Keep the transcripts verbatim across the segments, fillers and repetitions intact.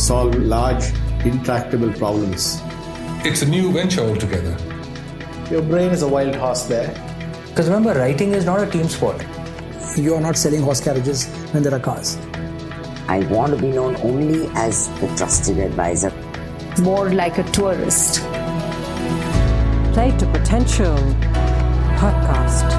solve large, intractable problems. It's a new venture altogether. Your brain is a wild horse there. Because remember, writing is not a team sport. You are not selling horse carriages when there are cars. I want to be known only as the trusted advisor. More like a tourist. Play to Potential podcast.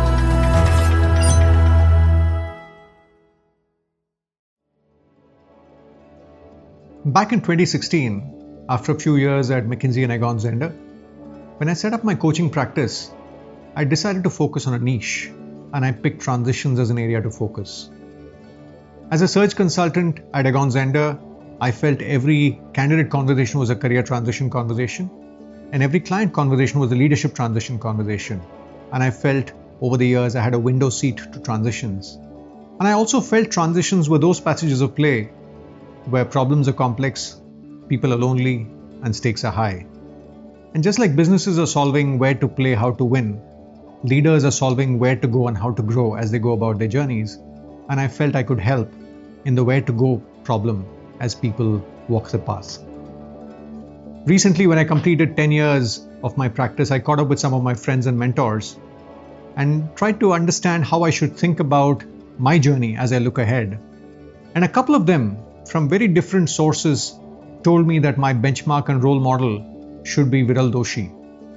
Back in twenty sixteen, after a few years at McKinsey and Egon Zehnder, when I set up my coaching practice, I decided to focus on a niche, and I picked transitions as an area to focus. As a search consultant at Egon Zehnder, I felt every candidate conversation was a career transition conversation, and every client conversation was a leadership transition conversation. And I felt over the years I had a window seat to transitions. And I also felt transitions were those passages of play where problems are complex, people are lonely, and stakes are high. And just like businesses are solving where to play, how to win, leaders are solving where to go and how to grow as they go about their journeys. And I felt I could help in the where to go problem as people walk the path. Recently, when I completed ten years of my practice, I caught up with some of my friends and mentors and tried to understand how I should think about my journey as I look ahead. And a couple of them, from very different sources, told me that my benchmark and role model should be Viral Doshi.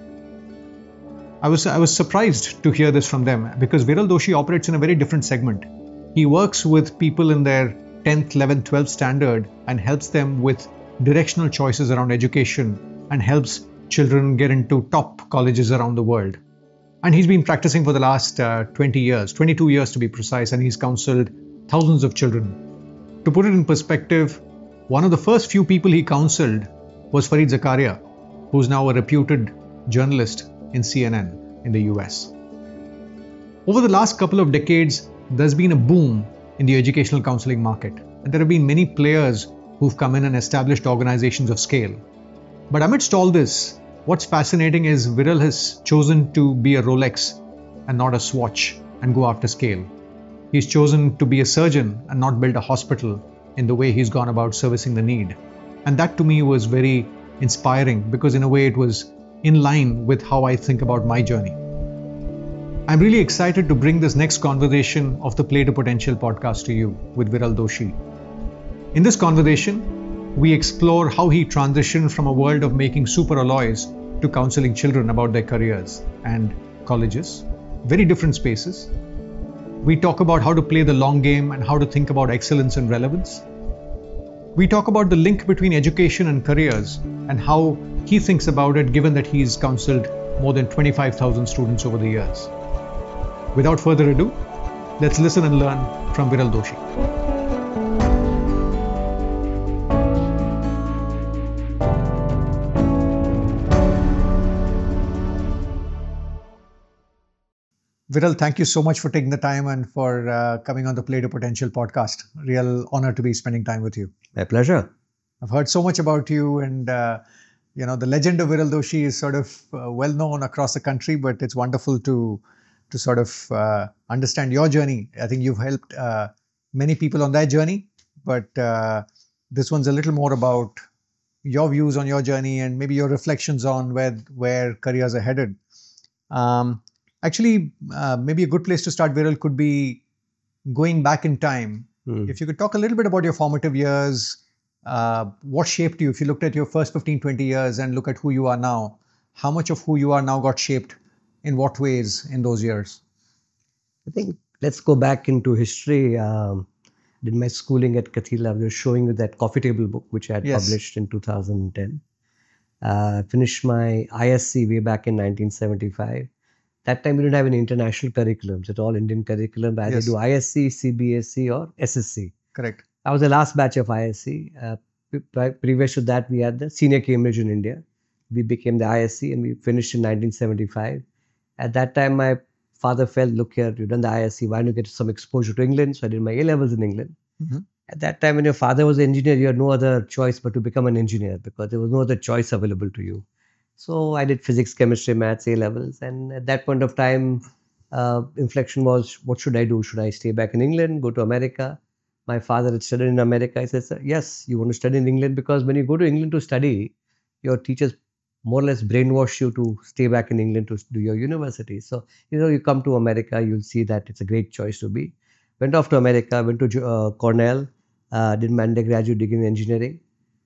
I was, I was surprised to hear this from them because Viral Doshi operates in a very different segment. He works with people in their tenth, eleventh, twelfth standard and helps them with directional choices around education and helps children get into top colleges around the world. And he's been practicing for the last uh, twenty years, twenty-two years to be precise, and he's counseled thousands of children. To put it in perspective, one of the first few people he counseled was Fareed Zakaria, who's now a reputed journalist in C N N in the U S. Over the last couple of decades, there's been a boom in the educational counseling market, and there have been many players who've come in and established organizations of scale. But amidst all this, what's fascinating is Viral has chosen to be a Rolex and not a Swatch and go after scale. He's chosen to be a surgeon and not build a hospital in the way he's gone about servicing the need. And that to me was very inspiring because in a way it was in line with how I think about my journey. I'm really excited to bring this next conversation of the Play to Potential podcast to you with Viral Doshi. In this conversation, we explore how he transitioned from a world of making super alloys to counseling children about their careers and colleges, very different spaces. We talk about how to play the long game and how to think about excellence and relevance. We talk about the link between education and careers and how he thinks about it given that he's counseled more than twenty-five thousand students over the years. Without further ado, let's listen and learn from Viral Doshi. Viral, thank you so much for taking the time and for uh, coming on the Play to Potential podcast. Real honor to be spending time with you. My pleasure. I've heard so much about you, and uh, you know the legend of Viral Doshi is sort of uh, well known across the country. But it's wonderful to to sort of uh, understand your journey. I think you've helped uh, many people on that journey, but uh, this one's a little more about your views on your journey and maybe your reflections on where where careers are headed. Um, Actually, uh, maybe a good place to start, Viral, could be going back in time. Mm. If you could talk a little bit about your formative years, uh, what shaped you? If you looked at your first fifteen, twenty years and look at who you are now, how much of who you are now got shaped in what ways in those years? I think let's go back into history. Um, did my schooling at Kathila. I was showing you that coffee table book, which I had yes. published in two thousand ten. Uh, finished my I S C way back in nineteen seventy-five. That time we didn't have any international curriculums. It's all Indian curriculum. Either yes. do I S C, C B S E or S S C. Correct. I was the last batch of I S C. Uh, pre- previous to that, we had the Senior Cambridge in India. We became the I S C and we finished in nineteen seventy-five. At that time, my father felt, look here, you've done the I S C. Why don't you get some exposure to England? So I did my A-levels in England. Mm-hmm. At that time, when your father was an engineer, you had no other choice but to become an engineer because there was no other choice available to you. So I did physics, chemistry, maths, A-levels. And at that point of time, uh, inflection was, what should I do? Should I stay back in England, go to America? My father had studied in America. I said, sir, yes, you want to study in England because when you go to England to study, your teachers more or less brainwash you to stay back in England to do your university. So, you know, you come to America, you'll see that it's a great choice to be. Went off to America, went to uh, Cornell, uh, did my undergraduate degree in engineering.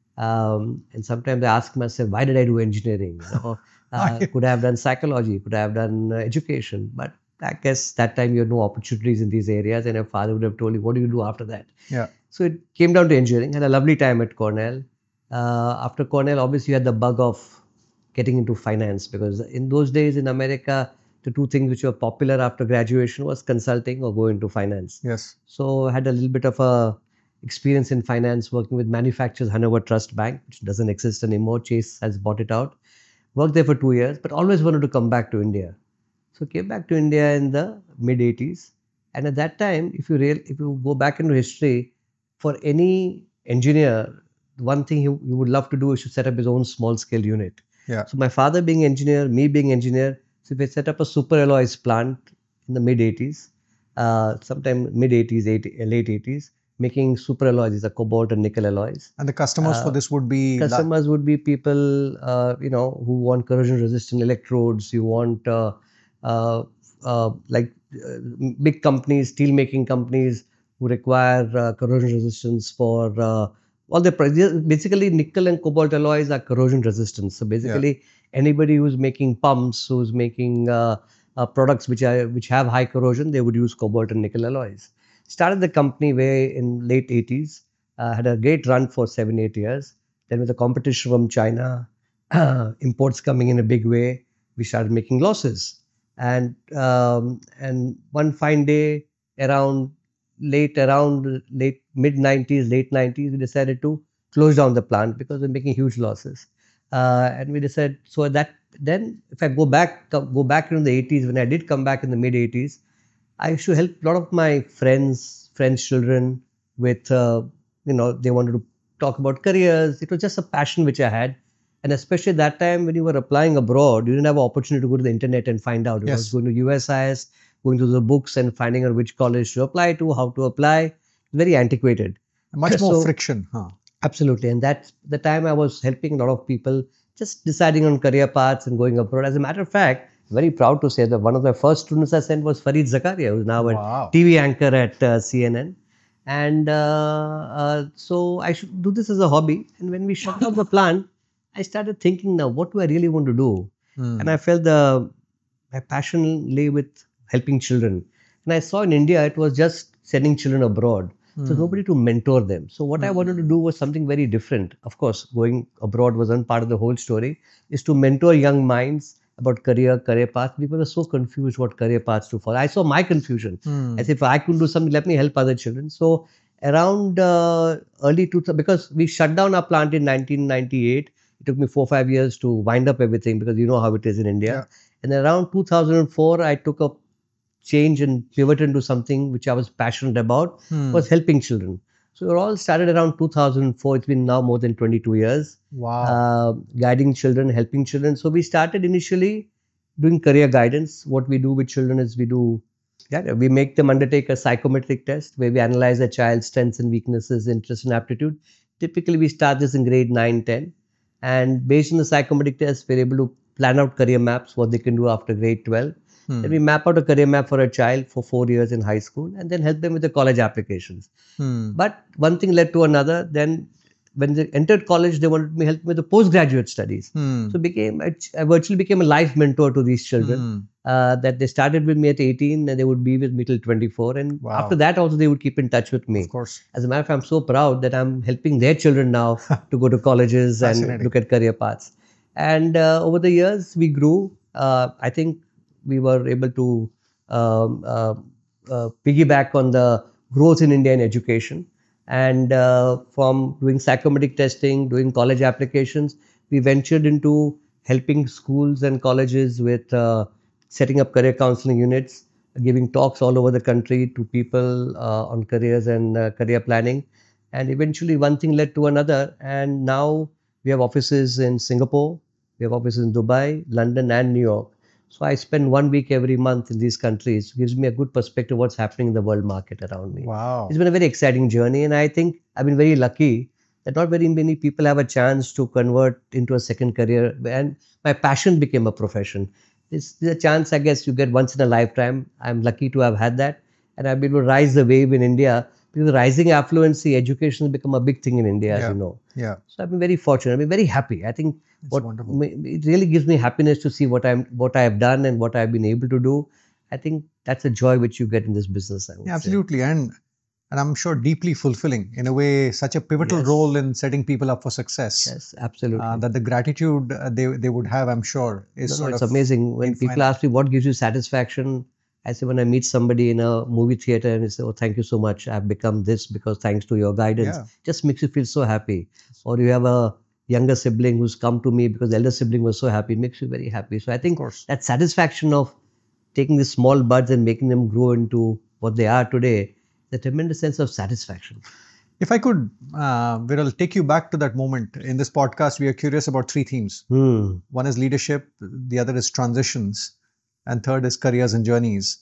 Um, and sometimes I ask myself, why did I do engineering? You know, uh, could I have done psychology? Could I have done uh, education? But I guess that time you had no opportunities in these areas, and your father would have told you, what do you do after that? Yeah. So it came down to engineering. Had a lovely time at Cornell. Uh, after Cornell, obviously you had the bug of getting into finance, because in those days in America, the two things which were popular after graduation was consulting or going into finance. Yes. So I had a little bit of a experience in finance working with manufacturers, Hanover Trust Bank, which doesn't exist anymore. Chase has bought it out. Worked there for two years, but always wanted to come back to India. So came back to India in the mid eighties. And at that time, if you real, if you go back into history, for any engineer, one thing he, he would love to do is to set up his own small scale unit. Yeah. So my father being engineer, me being engineer, so we set up a super alloys plant in the mid eighties, uh, sometime mid eighties, late eighties, making super alloys, these are cobalt and nickel alloys. And the customers Uh, for this would be Customers would be people, uh, you know, who want corrosion resistant electrodes. You want uh, uh, uh, like uh, big companies, steel making companies who require uh, corrosion resistance for uh, all the basically nickel and cobalt alloys are corrosion resistant. So basically, yeah. anybody who's making pumps, who's making uh, uh, products which are which have high corrosion, they would use cobalt and nickel alloys. Started the company way in late eighties, uh, had a great run for seven, eight years. Then with the competition from China, uh, imports coming in a big way, we started making losses. And um, and one fine day around late around late mid nineties, late nineties, we decided to close down the plant because we're making huge losses. Uh, and we decided, so that then if I go back go back into the eighties, when I did come back in the mid eighties, I used to help a lot of my friends, friends' children with, uh, you know, they wanted to talk about careers. It was just a passion which I had. And especially that time when you were applying abroad, you didn't have an opportunity to go to the internet and find out. You Yes. was going to U S I S, going to the books and finding out which college to apply to, how to apply. Very antiquated. much more So- friction. Huh? Absolutely. And that's the time I was helping a lot of people just deciding on career paths and going abroad. As a matter of fact, very proud to say that one of the first students I sent was Fareed Zakaria, who's now Wow. a T V anchor at uh, C N N. And uh, uh, so I should do this as a hobby. And when we shut down the plant, I started thinking, now, what do I really want to do? Hmm. And I felt the my passion lay with helping children. And I saw in India, it was just sending children abroad. So nobody to mentor them. So what I wanted to do was something very different. Of course, going abroad wasn't part of the whole story, is to mentor young minds about career, career paths. People are so confused what career paths to follow. I saw my confusion. Hmm. As if I could do something, let me help other children. So around uh, early two thousand, because we shut down our plant in nineteen ninety-eight, it took me four or five years to wind up everything because you know how it is in India. Yeah. And around two thousand four, I took a change and pivoted into something which I was passionate about, Hmm. was helping children. So it all started around two thousand four. It's been now more than twenty-two years. Wow. Uh, guiding children, helping children. So we started initially doing career guidance. What we do with children is we do, yeah, we make them undertake a psychometric test where we analyze a child's strengths and weaknesses, interests and aptitude. Typically, we start this in grade nine, ten. And based on the psychometric test, we're able to plan out career maps, what they can do after grade twelve. Hmm. Then we map out a career map for a child for four years in high school and then help them with the college applications. Hmm. But one thing led to another. Then when they entered college, they wanted me help with the postgraduate studies. Hmm. So became I I virtually became a life mentor to these children. Hmm. Uh, that they started with me at eighteen and they would be with me till twenty-four. And Wow. after that also they would keep in touch with me. Of course. As a matter of fact, I'm so proud that I'm helping their children now to go to colleges and Fascinating. look at career paths. And uh, over the years, we grew. Uh, I think we were able to um, uh, uh, piggyback on the growth in India in education. And uh, from doing psychometric testing, doing college applications, we ventured into helping schools and colleges with uh, setting up career counseling units, giving talks all over the country to people uh, on careers and uh, career planning. And eventually one thing led to another. And now we have offices in Singapore, we have offices in Dubai, London and New York. So I spend one week every month in these countries. Gives me a good perspective of what's happening in the world market around me. Wow. It's been a very exciting journey, and I think I've been very lucky that not very many people have a chance to convert into a second career, and my passion became a profession. This is a chance, I guess, you get once in a lifetime. I'm lucky to have had that, and I've been able to rise the wave in India. Because rising affluency, education has become a big thing in India, as Yeah. you know. Yeah. So I've been very fortunate. I've been very happy. I think It's what wonderful. ma- it really gives me happiness to see what I'm, what I have done and what I've been able to do. I think that's a joy which you get in this business. I would Yeah, say. absolutely. And and I'm sure deeply fulfilling in a way, such a pivotal Yes. role in setting people up for success. Yes, absolutely. Uh, that the gratitude uh, they they would have, I'm sure, is No, no, sort it's of amazing. When people infinite. ask me what gives you satisfaction, I say when I meet somebody in a movie theater and they say, "Oh, thank you so much. I've become this because thanks to your guidance." Yeah. Just makes you feel so happy. Or you have a younger sibling who's come to me because the elder sibling was so happy. It makes you very happy. So I think course. that satisfaction of taking these small buds and making them grow into what they are today, the tremendous sense of satisfaction. If I could, uh, Viral, take you back to that moment. In this podcast, we are curious about three themes. Hmm. One is leadership, the other is transitions, and third is careers and journeys.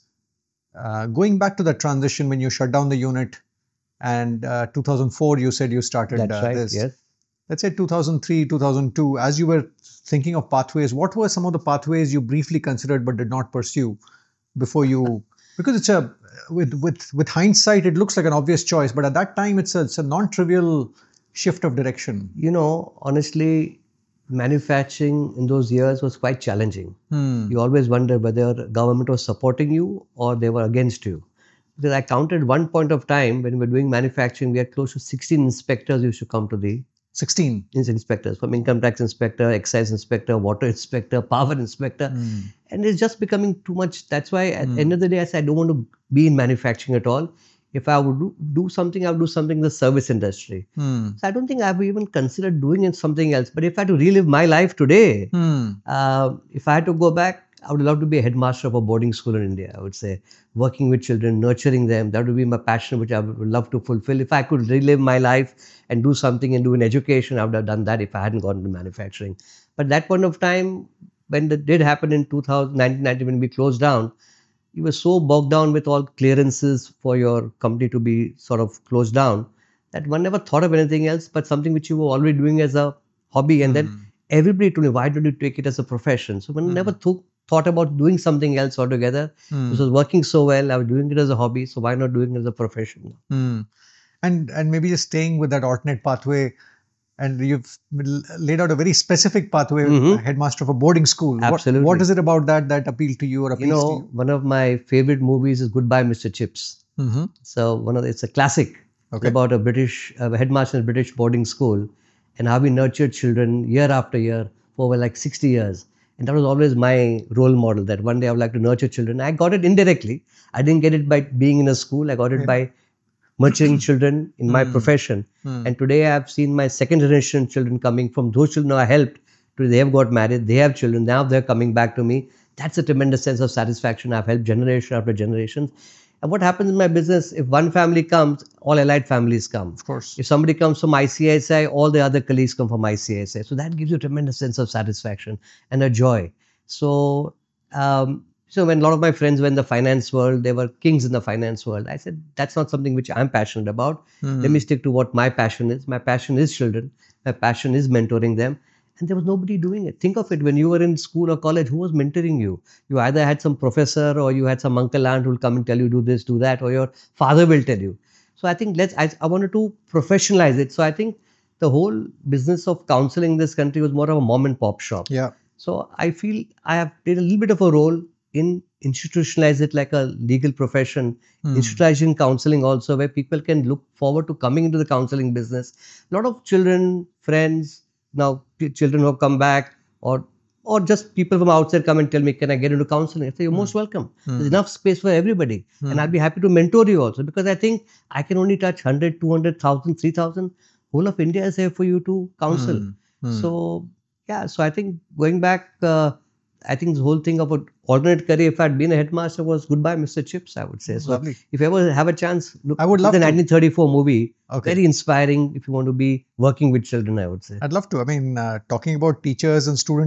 Uh, going back to the transition when you shut down the unit, and uh, two thousand four, you said you started That's uh, right. this. Yes. Let's say two thousand three, two thousand two, as you were thinking of pathways, what were some of the pathways you briefly considered but did not pursue before you? Because it's a with with with hindsight, it looks like an obvious choice, but at that time, it's a it's a non-trivial shift of direction. You know, honestly, manufacturing in those years was quite challenging. Hmm. You always wonder whether government was supporting you or they were against you. Because I counted one point of time when we were doing manufacturing, we had close to sixteen inspectors used to come to the sixteen inspectors, from income tax inspector, excise inspector, water inspector, power inspector. Hmm. And it's just becoming too much. That's why at the end of the day, I said, I don't want to be in manufacturing at all. If I would do, do something, I would do something in the service industry. Hmm. So I don't think I've even considered doing it something else. But if I had to relive my life today, Hmm. uh, if I had to go back, I would love to be a headmaster of a boarding school in India. I would say working with children, nurturing them. That would be my passion, which I would love to fulfill. If I could relive my life and do something and do an education, I would have done that if I hadn't gone into manufacturing. But that point of time, when that did happen in two thousand, nineteen ninety, when we closed down, you were so bogged down with all clearances for your company to be sort of closed down that one never thought of anything else but something which you were already doing as a hobby. And then everybody told me, why don't you take it as a profession? So one never th- thought about doing something else altogether. Hmm. This was working so well. I was doing it as a hobby. So why not doing it as a profession? Hmm. And and maybe just staying with that alternate pathway, and you've l- laid out a very specific pathway, Mhm. headmaster of a boarding school. What- Absolutely. What, is it about that that appealed to you or You appeals know, to you? one of my favorite movies is Goodbye, Mister Chips. Mm-hmm. So one of the, it's a classic. Okay. It's about a British uh, headmaster in a British boarding school, and how we nurtured children year after year for over like sixty years. And that was always my role model. That one day I would like to nurture children. I got it indirectly. I didn't get it by being in a school. I got it Yeah. by nurturing children in my profession. Hmm. And today I have seen my second generation children coming from those children I helped. Today they have got married. They have children. Now they're coming back to me. That's a tremendous sense of satisfaction. I've helped generation after generation. And what happens in my business, if one family comes, all allied families come. Of course. If somebody comes from I C I S I, all the other colleagues come from I C I S I. So that gives you a tremendous sense of satisfaction and a joy. So, um, so when a lot of my friends were in the finance world, they were kings in the finance world. I said, that's not something which I'm passionate about. Hmm. Let me stick to what my passion is. My passion is children. My passion is mentoring them. And there was nobody doing it. Think of it, when you were in school or college, who was mentoring you? You either had some professor or you had some uncle, aunt who will come and tell you, do this, do that, or your father will tell you. So I think let's, I, I wanted to professionalize it. So I think the whole business of counseling in this country was more of a mom and pop shop. Yeah. So I feel I have played a little bit of a role in institutionalize it like a legal profession, Hmm. institutionalizing counseling also, where people can look forward to coming into the counseling business. A lot of children, friends, now p- children who have come back, or or just people from outside come and tell me, can I get into counseling? I say, you're most welcome. There's enough space for everybody. And I'll be happy to mentor you also, because I think I can only touch one hundred, two hundred, one thousand, three thousand. Whole of India is here for you to counsel. Hmm. So, yeah, so I think going back, uh, I think this whole thing about alternate career, if I had been a headmaster, was Goodbye, Mister Chips, I would say. So, Lovely. if you ever have a chance, look I would at love the to. nineteen thirty-four movie. Okay. Very inspiring if you want to be working with children, I would say. I'd love to. I mean, uh, talking about teachers and students,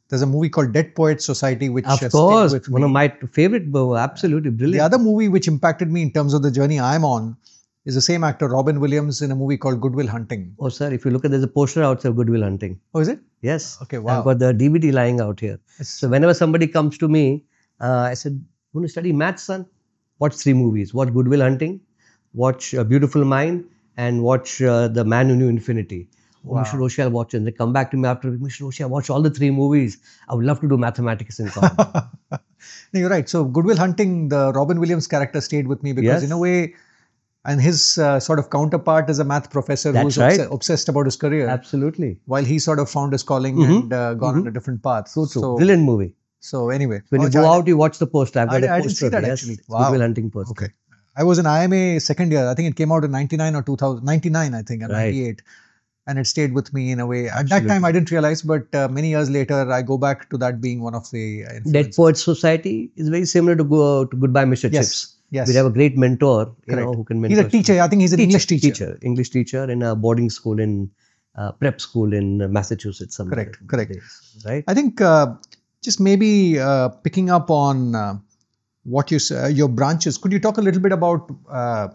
There's a movie called Dead Poets Society, which Of has course, stayed with one me. of my favorite, uh, absolutely brilliant. The other movie which impacted me in terms of the journey I'm on is the same actor, Robin Williams, in a movie called Good Will Hunting. Oh, sir, if you look at, there's a poster outside Good Will Hunting. Oh, is it? Yes. Okay, wow. I've got the D V D lying out here. It's- So whenever somebody comes to me, uh, I said, "You want to study maths, son? Watch three movies. Watch Good Will Hunting, watch A Beautiful Mind, and watch uh, The Man Who Knew Infinity." Oh, Wow. Mister Roshi, I'll watch it. And they come back to me after, "Mister Roshi, I watched all the three movies. I would love to do mathematics in college." No, you're right. So Good Will Hunting, the Robin Williams character stayed with me because Yes. in a way, and his uh, sort of counterpart is a math professor That's who's right. obs- obsessed about his career, Absolutely. while he sort of found his calling Mhm. and uh, gone on a different path. So true. So, Brilliant movie. so anyway, When you Oh, go Jai- out, you watch the poster. I've got I- a I didn't poster. see that yes, actually. it's Wow. Good Will Hunting poster. Okay. I was in I M A second year. I think it came out in ninety-nine or two thousand, ninety-nine, I think, and Right. ninety-eight. And it stayed with me in a way. At that Absolutely. time, I didn't realize, but uh, many years later, I go back to that being one of the uh, Dead influences. Poets Society is very similar to go to Goodbye, Mister Yes, Chips. yes. We have a great mentor, you Correct. know, who can He's mentor. a teacher. I think he's an English teacher. English teacher in a boarding school in uh, prep school in uh, Massachusetts. somewhere Correct, in the correct. days, right? I think uh, just maybe uh, picking up on uh, what you say, your branches. Could you talk a little bit about uh,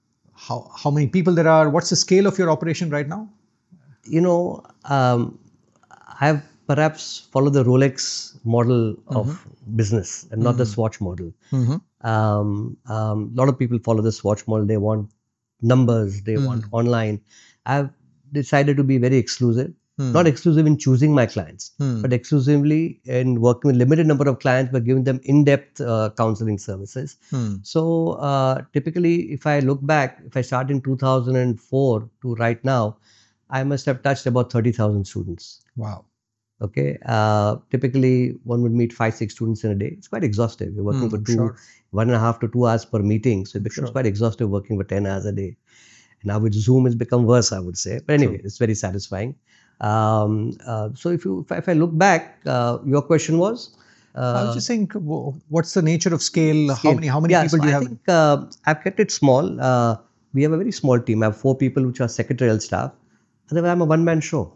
how how many people there are? What's the scale of your operation right now? You know, um, I've perhaps followed the Rolex model of business and not the Swatch model. Mm-hmm. Um, um, a lot of people follow the Swatch model. They want numbers, they Mm. want online. I've decided to be very exclusive. Mm. Not exclusive in choosing my clients, Mm. but exclusively in working with limited number of clients, but giving them in-depth uh, counseling services. Hmm. So uh, typically, if I look back, if I start in two thousand four to right now, I must have touched about thirty thousand students. Wow. Okay. Uh, typically, one would meet five, six students in a day. It's quite exhaustive. You're working Hmm, for two, sure. one and a half to two hours per meeting. So it becomes Sure. quite exhaustive working for ten hours a day. And now with Zoom, it's become worse, I would say. But anyway, it's very satisfying. Um, uh, so if you, if I, if I look back, uh, your question was? Uh, I was just saying, w- what's the nature of scale? How scale. many how many Yeah, people so do you I have? think uh, I've kept it small. Uh, we have a very small team. I have four people which are secretarial staff. Otherwise, I'm a one-man show.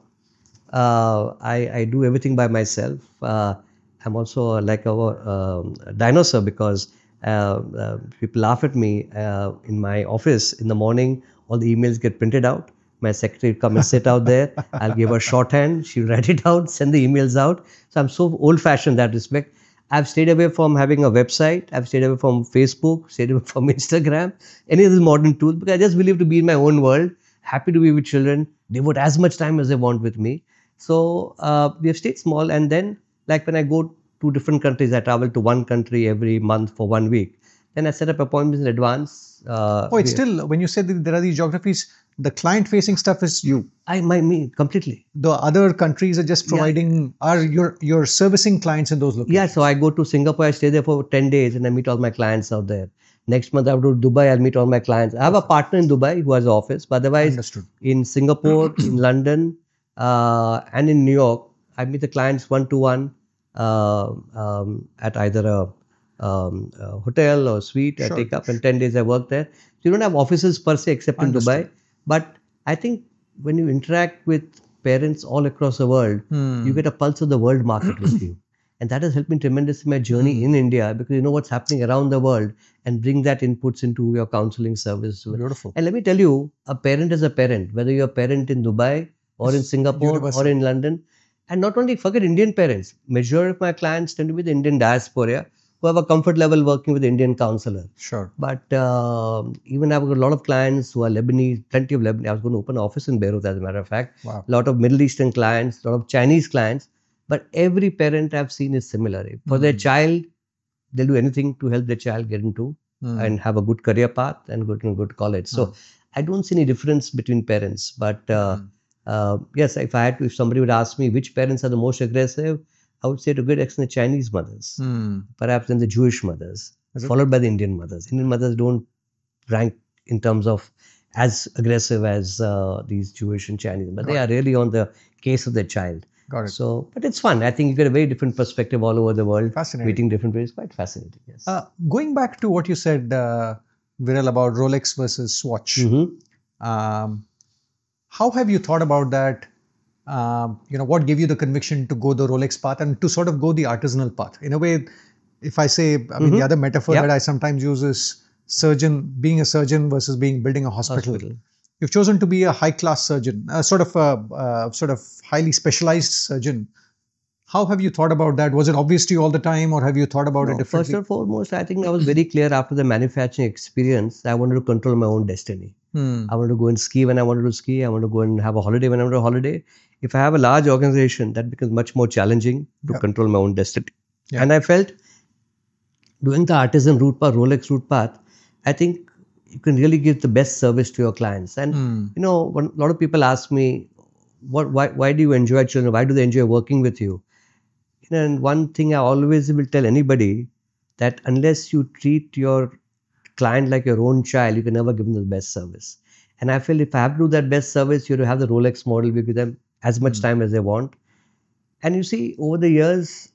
Uh, I, I do everything by myself. Uh, I'm also like a, um, a dinosaur because uh, uh, people laugh at me uh, in my office in the morning. All the emails get printed out. My secretary will come and sit out there. I'll give her shorthand. She'll write it out, send the emails out. So I'm so old-fashioned in that respect. I've stayed away from having a website. I've stayed away from Facebook, stayed away from Instagram, any of these modern tools, because I just believe to be in my own world, happy to be with children, devote as much time as they want with me. So uh, we have stayed small. And then, like when I go to different countries, I travel to one country every month for one week. Then I set up appointments in advance. Uh, Oh, it's we- still, when you said that there are these geographies, the client-facing stuff is you. I, my, me, completely. The other countries are just Yeah. providing, are you're, you're servicing clients in those locations. Yeah, so I go to Singapore, I stay there for ten days and I meet all my clients out there. Next month I go to Dubai, I'll meet all my clients. I have a partner in Dubai who has an office, but otherwise Understood. in Singapore, in London, uh, and in New York, I meet the clients one-to-one uh, um, at either a, um, a hotel or suite I Sure. take up, and ten days I work there. So you don't have offices per se except in Understood. Dubai. But I think when you interact with parents all across the world, Hmm. you get a pulse of the world market with you. And that has helped me tremendously in my journey in India because you know what's happening around the world and bring that inputs into your counseling service. Beautiful. And let me tell you, a parent is a parent, whether you're a parent in Dubai or in Singapore universal. or in London. And not only forget Indian parents, majority of my clients tend to be the Indian diaspora who have a comfort level working with the Indian counselor. Sure. But uh, even I've got a lot of clients who are Lebanese, plenty of Lebanese. I was going to open an office in Beirut, as a matter of fact. Wow. A lot of Middle Eastern clients, a lot of Chinese clients. But every parent I've seen is similar. For their child, they'll do anything to help their child get into Hmm. and have a good career path and go to good college. So I don't see any difference between parents. But uh, uh, yes, if I had to, if somebody would ask me which parents are the most aggressive, I would say to a good extent the Chinese mothers, Hmm. perhaps then the Jewish mothers, Is it? followed by the Indian mothers. Indian mothers don't rank in terms of as aggressive as uh, these Jewish and Chinese, but they are really on the case of their child. Got it. So, but it's fun. I think you get a very different perspective all over the world. Fascinating. Meeting different ways, quite fascinating. Yes. Uh, going back to what you said, uh, Viral, about Rolex versus Swatch, Mhm. um, how have you thought about that? um, you know, what gave you the conviction to go the Rolex path and to sort of go the artisanal path? In a way, if I say, I mean, Mm-hmm. the other metaphor Yep. that I sometimes use is surgeon, being a surgeon versus being building a hospital. Hospital. You've chosen to be a high-class surgeon, a sort of a uh, sort of highly specialized surgeon. How have you thought about that? Was it obvious to you all the time, or have you thought about No, it differently? First and foremost, I think I was very clear after the manufacturing experience. I wanted to control my own destiny. Hmm. I wanted to go and ski when I wanted to ski. I wanted to go and have a holiday when I wanted a holiday. If I have a large organization, that becomes much more challenging to Yeah. control my own destiny. Yeah. And I felt doing the artisan route path, Rolex route path, I think you can really give the best service to your clients. And Hmm. you know, when a lot of people ask me, "What? Why? Why do you enjoy children? Why do they enjoy working with you?" You know, and one thing I always will tell anybody that unless you treat your client like your own child, you can never give them the best service. And I feel if I have to do that best service, you have to have the Rolex model. We give them as much time as they want. And you see, over the years,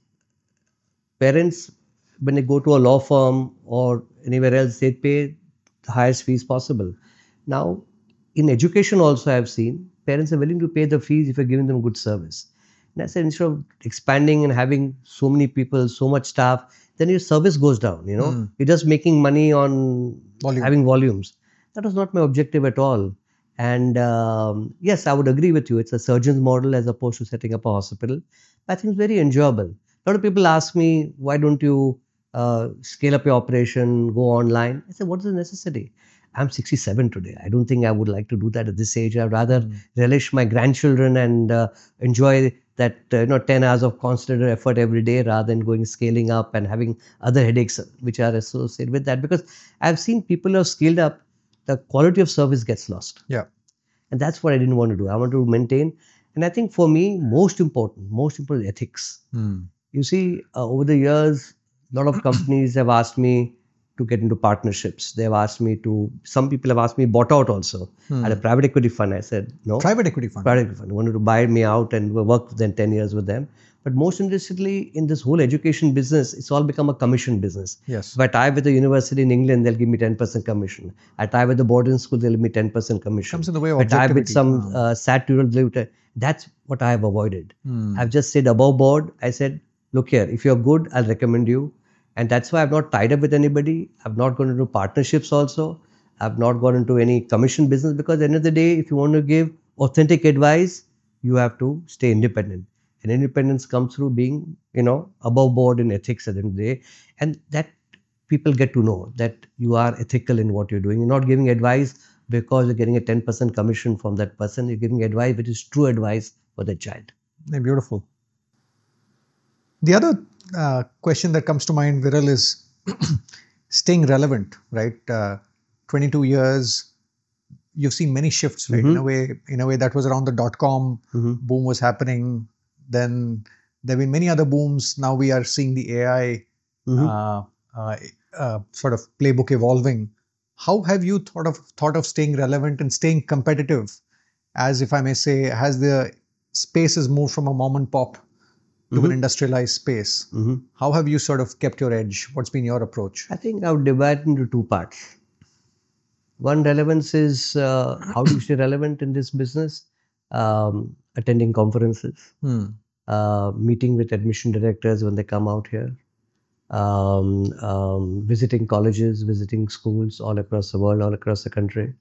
parents, when they go to a law firm or anywhere else, they pay the highest fees possible. Now, in education also, I've seen parents are willing to pay the fees if you're giving them good service. And I said, instead of expanding and having so many people, so much staff, then your service goes down, you know. Mm. You're just making money on Volume. having volumes. That was not my objective at all. And um, yes, I would agree with you. It's a surgeon's model as opposed to setting up a hospital. I think it's very enjoyable. A lot of people ask me, why don't you uh, scale up your operation, go online? I said, what is the necessity? I'm sixty-seven today. I don't think I would like to do that at this age. I'd rather Mm. relish my grandchildren and uh, enjoy that uh, you know ten hours of constant effort every day rather than going scaling up and having other headaches which are associated with that. Because I've seen people who have scaled up, the quality of service gets lost. Yeah. And that's what I didn't want to do. I want to maintain. And I think for me, most important, most important is ethics. Hmm. You see, uh, over the years, a lot of companies have asked me to get into partnerships. They've asked me to, some people have asked me bought out also. Hmm. At a private equity fund, I said no. Private equity fund. Private equity fund wanted to buy me out and work within ten years with them. But most interestingly, in this whole education business, it's all become a commission business. Yes. If I tie with a university in England, they'll give me ten percent commission. I tie with the boarding school, they'll give me ten percent commission. Comes in the way of If I tie with objectivity. some Ah. uh, sad tutorial, they'll tell- that's what I have avoided. Hmm. I've just said above board, I said, look here, if you're good, I'll recommend you. And that's why I've not tied up with anybody. I've not gone into partnerships also. I've not gone into any commission business because at the end of the day, if you want to give authentic advice, you have to stay independent. And independence comes through being, you know, above board in ethics at the end of the day. And that people get to know that you are ethical in what you're doing. You're not giving advice because you're getting a ten percent commission from that person. You're giving advice which is true advice for the child. Yeah, beautiful. The other uh, question that comes to mind, Viral, is staying relevant, right? Uh, twenty-two years, you've seen many shifts, right? Mhm. In a way, in a way that was around the dot-com Mhm. boom was happening. Then there have been many other booms. Now we are seeing the A I Mhm. uh, uh, uh, sort of playbook evolving. How have you thought of thought of staying relevant and staying competitive? As if I may say, has the space has moved from a mom and pop to Mhm. an industrialized space? Mhm. How have you sort of kept your edge? What's been your approach? I think I would divide it into two parts. One, relevance is uh, how do you stay relevant in this business? Um, attending conferences, Hmm. uh, meeting with admission directors when they come out here, um, um, visiting colleges, visiting schools all across the world, all across the country.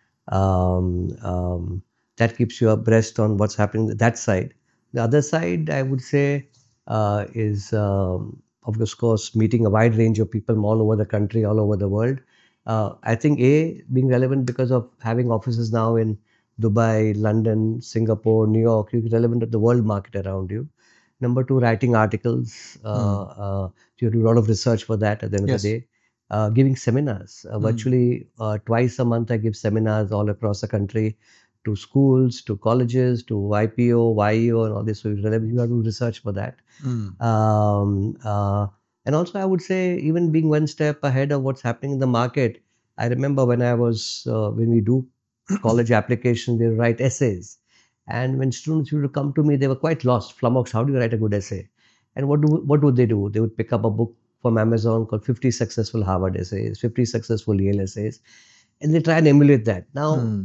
Um, um, that keeps you abreast on what's happening that side. The other side, I would say, uh, is um, of course meeting a wide range of people from all over the country, all over the world. Uh, I think A, being relevant because of having offices now in Dubai, London, Singapore, New York, you're relevant to the world market around you. Number two, writing articles. Uh, uh, you do a lot of research for that at the end Yes. of the day. Uh, giving seminars. Uh, Hmm. Virtually uh, twice a month, I give seminars all across the country to schools, to colleges, to I P O, Y E O, and all this. So you're relevant. You have to do research for that. Hmm. Um, uh, and also, I would say, even being one step ahead of what's happening in the market. I remember when I was, uh, when we do college applications, we write essays. And when students used to come to me, they were quite lost, flummoxed. How do you write a good essay? And what do what would they do? They would pick up a book from Amazon called fifty Successful Harvard Essays, fifty Successful Yale Essays, and they try and emulate that. Now, Hmm.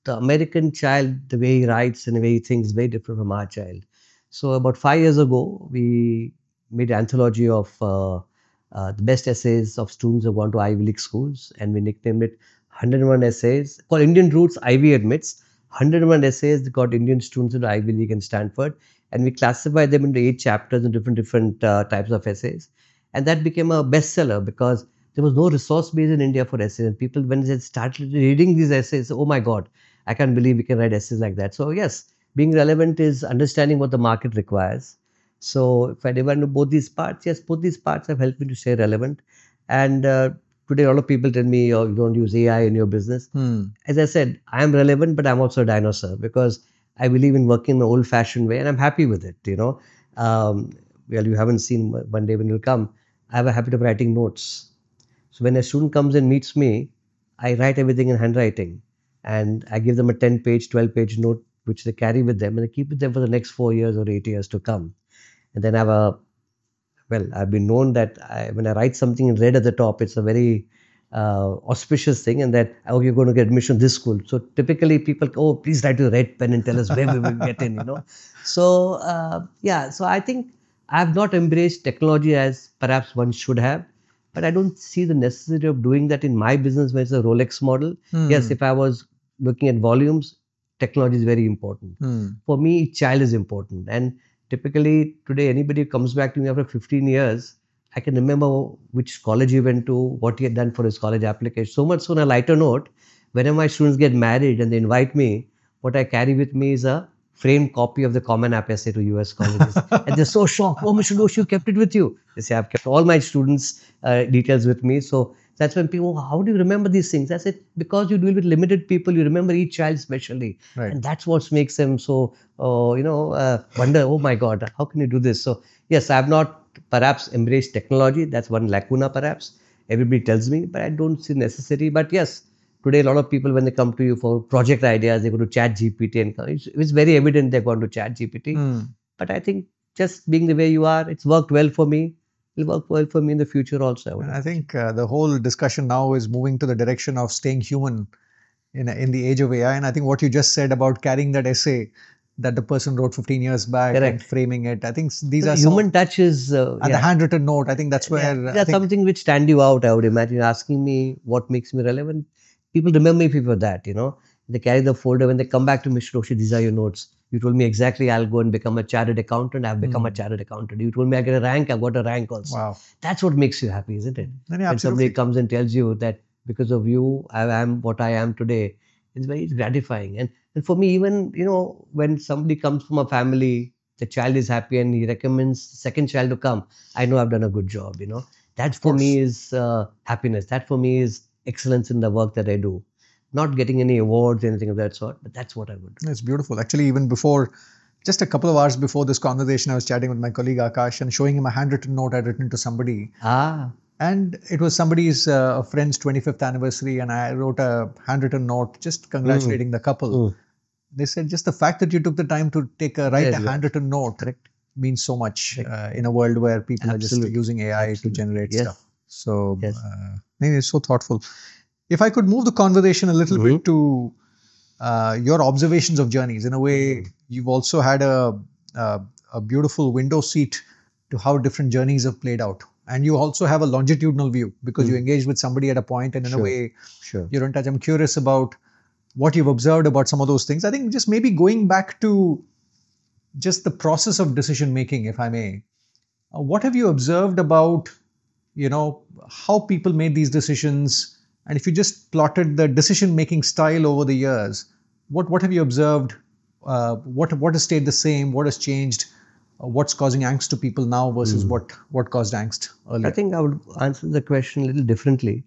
the American child, the way he writes and the way he thinks is very different from our child. So about five years ago, we made an anthology of uh, uh, the best essays of students who have gone to Ivy League schools, and we nicknamed it one hundred one essays, called Indian Roots Ivy Admits, one hundred one essays that got Indian students into Ivy League and Stanford, and we classified them into eight chapters in different different uh, types of essays. And that became a bestseller because there was no resource base in India for essays. And people, when they started reading these essays, oh my God, I can't believe we can write essays like that. So yes, being relevant is understanding what the market requires. So if I divide into both these parts, yes, both these parts have helped me to stay relevant. And uh, today, a lot of people tell me, oh, you don't use A I in your business. Hmm. As I said, I am relevant, but I'm also a dinosaur because I believe in working the old-fashioned way, and I'm happy with it. You know, um, well, you haven't seen one day when you'll come. I have a habit of writing notes. So when a student comes and meets me, I write everything in handwriting, and I give them a ten-page, twelve-page note which they carry with them, and I keep with them for the next four years or eight years to come. And then I have a well, I've been known that I, when I write something in red at the top, it's a very uh, auspicious thing, and that, oh, you're going to get admission to this school. So typically people, oh, please write with a red pen and tell us where we will get in, you know. So, uh, yeah, so I think I have not embraced technology as perhaps one should have, but I don't see the necessity of doing that in my business when it's a Rolex model. Hmm. Yes, if I was looking at volumes, technology is very important. Hmm. For me, child is important. And typically today, anybody who comes back to me after fifteen years, I can remember which college he went to, what he had done for his college application. So much so on a lighter note, whenever my students get married and they invite me, what I carry with me is a framed copy of the Common App essay to U S colleges. And they're so shocked. Oh, Mister Doshi, you kept it with you. They say, I've kept all my students' uh, details with me. So that's when people, oh, how do you remember these things? I said, because you deal with limited people, you remember each child specially. Right. And that's what makes them so, uh, you know, uh, wonder, oh my God, how can you do this? So yes, I have not perhaps embraced technology. That's one lacuna perhaps. Everybody tells me, but I don't see necessity. But yes, today a lot of people, when they come to you for project ideas, they go to Chat G P T, and it's, it's very evident they're going to Chat G P T. Mm. But I think just being the way you are, it's worked well for me. It'll work well for me in the future also. And I think uh, the whole discussion now is moving to the direction of staying human in, in the age of A I. And I think what you just said about carrying that essay that the person wrote fifteen years back Correct. and framing it, I think these So are human some, touch is uh, and yeah. the handwritten note, I think that's where Yeah, I that's think, something which stand you out, I would imagine. Asking me what makes me relevant. People remember me for that, you know. They carry the folder. When they come back to Mister Doshi, these are your notes. You told me exactly I'll go and become a chartered accountant. I've become Mm. a chartered accountant. You told me I get a rank. I've got a rank also. wow. That's what makes you happy, isn't it? Yeah, When absolutely. somebody comes and tells you that because of you, I am what I am today, it's very gratifying. And, and for me, even, you know, when somebody comes from a family, the child is happy and he recommends the second child to come, I know I've done a good job, you know. That for me is uh, happiness. That for me is excellence in the work that I do. Not getting any awards, anything of that sort, but that's what I would do. It's beautiful. Actually, even before, just a couple of hours before this conversation, I was chatting with my colleague Akash and showing him a handwritten note I'd written to somebody. Ah, And it was somebody's uh, a friend's twenty-fifth anniversary, and I wrote a handwritten note just congratulating the couple. Mm. They said just the fact that you took the time to take a write Yes, a yes. handwritten note correct. means so much uh, in a world where people are Absolutely. just using A I Absolutely. to generate Yes. stuff. So Yes. uh, it's so thoughtful. If I could move the conversation a little Mhm. bit to uh, your observations of journeys, in a way, you've also had a, a a beautiful window seat to how different journeys have played out. And you also have a longitudinal view because you Mm. engaged with somebody at a point, and in Sure. a way, Sure. you're in touch. I'm curious about what you've observed about some of those things. I think just maybe going back to just the process of decision making, if I may. Uh, what have you observed about, you know, how people made these decisions? And if you just plotted the decision making style over the years, what what have you observed? Uh, what what has stayed the same? What has changed? Uh, what's causing angst to people now versus Mm. what what caused angst earlier? I think I would answer the question a little differently.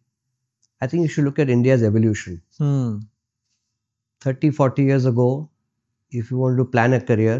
I think you should look at India's evolution. Hmm. thirty, forty years ago, if you wanted to plan a career,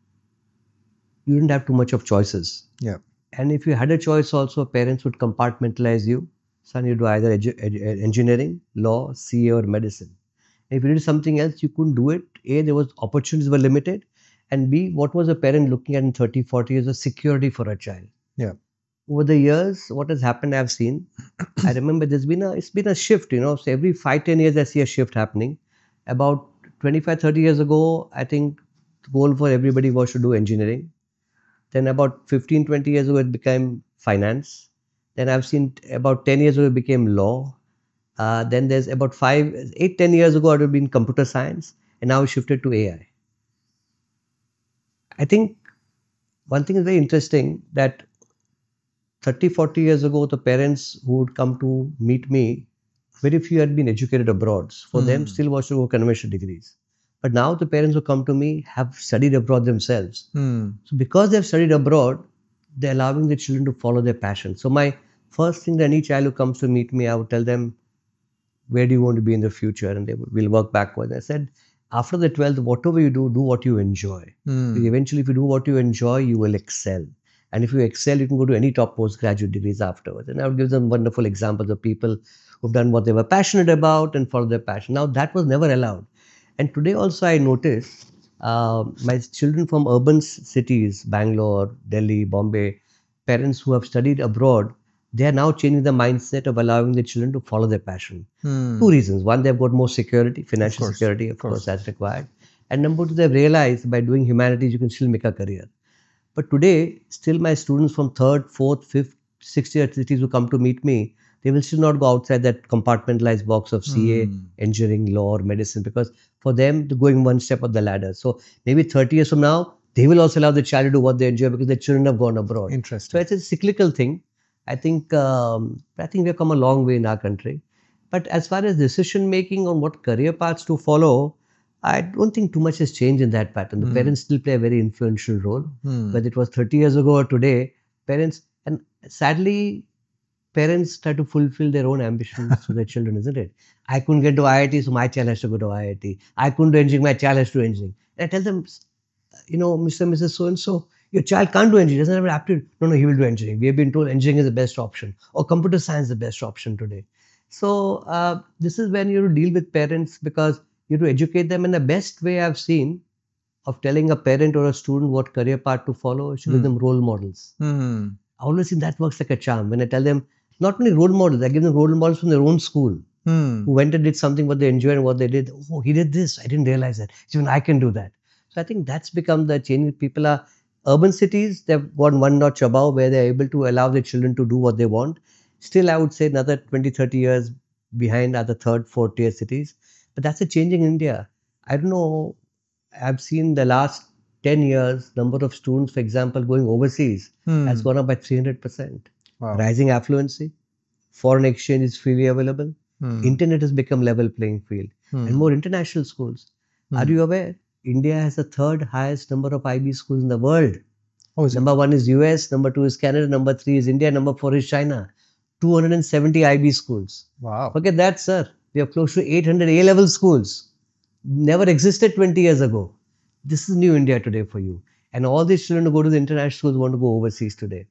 you didn't have too much of choices. Yeah. And if you had a choice also, parents would compartmentalize you. Son, you do either edu- edu- engineering, law, C A or medicine. If you did something else, you couldn't do it. A, there was opportunities were limited. And B, what was a parent looking at in thirty, forty years of security for a child? Yeah. Over the years, what has happened, I've seen, I remember there's been a, it's been a shift, you know, so every five, ten years, I see a shift happening. About twenty-five, thirty years ago, I think the goal for everybody was to do engineering. Then about fifteen, twenty years ago, it became finance. Then I've seen about ten years ago, it became law. Uh, then there's about five, eight, ten years ago, it would have been computer science. And now it's shifted to A I. I think one thing is very interesting that thirty, forty years ago, the parents who would come to meet me, very few had been educated abroad. For mm. them, still was to go conventional degrees. But now the parents who come to me have studied abroad themselves. Mm. So because they've studied abroad, they're allowing their children to follow their passion. So my first thing that any child who comes to meet me, I would tell them, where do you want to be in the future? And they will we'll work backwards. I said, after the twelfth, whatever you do, do what you enjoy. Mm. Eventually, if you do what you enjoy, you will excel. And if you excel, you can go to any top postgraduate degrees afterwards. And I would give them wonderful examples of people who've done what they were passionate about and followed their passion. Now, that was never allowed. And today also I notice uh, my children from urban cities, Bangalore, Delhi, Bombay, parents who have studied abroad, they are now changing the mindset of allowing their children to follow their passion. Hmm. Two reasons. One, they've got more security, financial of course, security, of, of course. course, that's required. And number two, they've realized by doing humanities, you can still make a career. But today, still my students from third, fourth, fifth, sixth year cities who come to meet me, they will still not go outside that compartmentalized box of C A, mm. engineering, law, or medicine, because for them, they're going one step up the ladder. So maybe thirty years from now, they will also allow the child to do what they enjoy because their children have gone abroad. Interesting. So it's a cyclical thing. I think um, I think we've come a long way in our country. But as far as decision making on what career paths to follow, I don't think too much has changed in that pattern. The mm. parents still play a very influential role. Mm. Whether it was thirty years ago or today, parents, and sadly, parents try to fulfill their own ambitions to their children, isn't it? I couldn't get to I I T, so my child has to go to I I T. I couldn't do engineering, my child has to do engineering. And I tell them, you know, Mister and Missus So-and-so, your child can't do engineering, doesn't have an aptitude. No, no, he will do engineering. We have been told engineering is the best option, or computer science is the best option today. So uh, this is when you have to deal with parents, because you have to educate them. And the best way I've seen of telling a parent or a student what career path to follow is to mm. give them role models. Mm. I always think that works like a charm. When I tell them, not only role models, I give them role models from their own school, mm. who went and did something what they enjoyed and what they did. Oh, he did this. I didn't realize that. Even I can do that. So I think that's become the change. People are, urban cities, they've gone one notch above where they're able to allow their children to do what they want. Still, I would say another twenty, thirty years behind are the third, fourth tier cities. But that's a changing India. I don't know. I've seen the last ten years, number of students, for example, going overseas hmm. has gone up by three hundred percent. Wow. Rising affluency, foreign exchange is freely available, hmm. internet has become level playing field, hmm. and more international schools. Hmm. Are you aware? India has the third highest number of I B schools in the world. Oh, is number it? one is U S, number two is Canada, number three is India, number four is China. two hundred seventy I B schools. Wow. Forget that, sir. We have close to eight hundred A-level schools. Never existed twenty years ago. This is new India today for you. And all these children who go to the international schools want to go overseas today.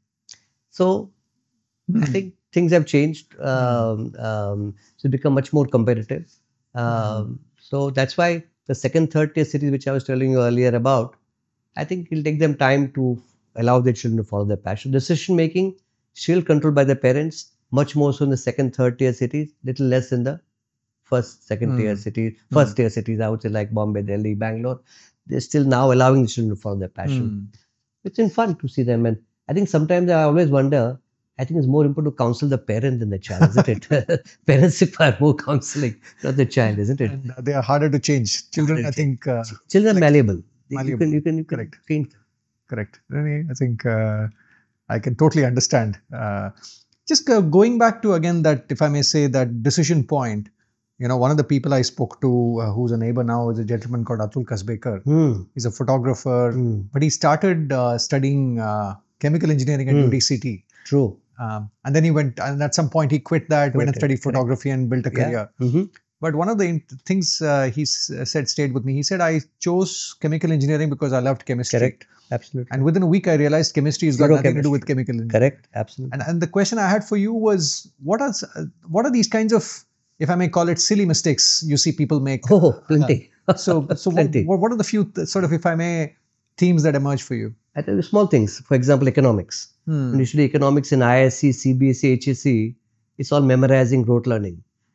So, mm. I think things have changed. Um, um, so, it's become much more competitive. Um, mm. So, that's why the second, third tier cities, which I was telling you earlier about, I think it'll take them time to allow their children to follow their passion. Decision making, still controlled by the parents, much more so in the second, third tier cities, little less in the first, second mm. tier cities, first mm. tier cities, I would say like Bombay, Delhi, Bangalore. They're still now allowing the children to follow their passion. Mm. It's been fun to see them. And I think sometimes I always wonder, I think it's more important to counsel the parent than the child, isn't it? Parents require more counseling, not the child, isn't it? And they are harder to change. Children, I think... Uh, children are like malleable. malleable. You can, you can, you can Correct. change them. Correct. I think uh, I can totally understand. Uh, just uh, going back to, again, that, if I may say, that decision point, you know, one of the people I spoke to, uh, who's a neighbor now, is a gentleman called Atul Kasbekar. Mm. He's a photographer, mm. but he started uh, studying uh, chemical engineering at mm. U D C T. True. Um, and then he went, and at some point he quit that, he went and studied photography correct. and built a career. Yeah. Mm-hmm. But one of the things uh, he said stayed with me. He said, I chose chemical engineering because I loved chemistry. Correct. Absolutely. And within a week, I realized chemistry has got Zero nothing chemistry. to do with chemical engineering. Correct. Absolutely. And, and the question I had for you was, what are, what are these kinds of, if I may call it, silly mistakes you see people make? Oh, plenty. Uh, so so plenty. What, what are the few, sort of, if I may, themes that emerge for you? I tell you small things. For example, economics. Hmm. When you study economics in I I S C, C B S E, H S C, it's all memorizing, rote learning.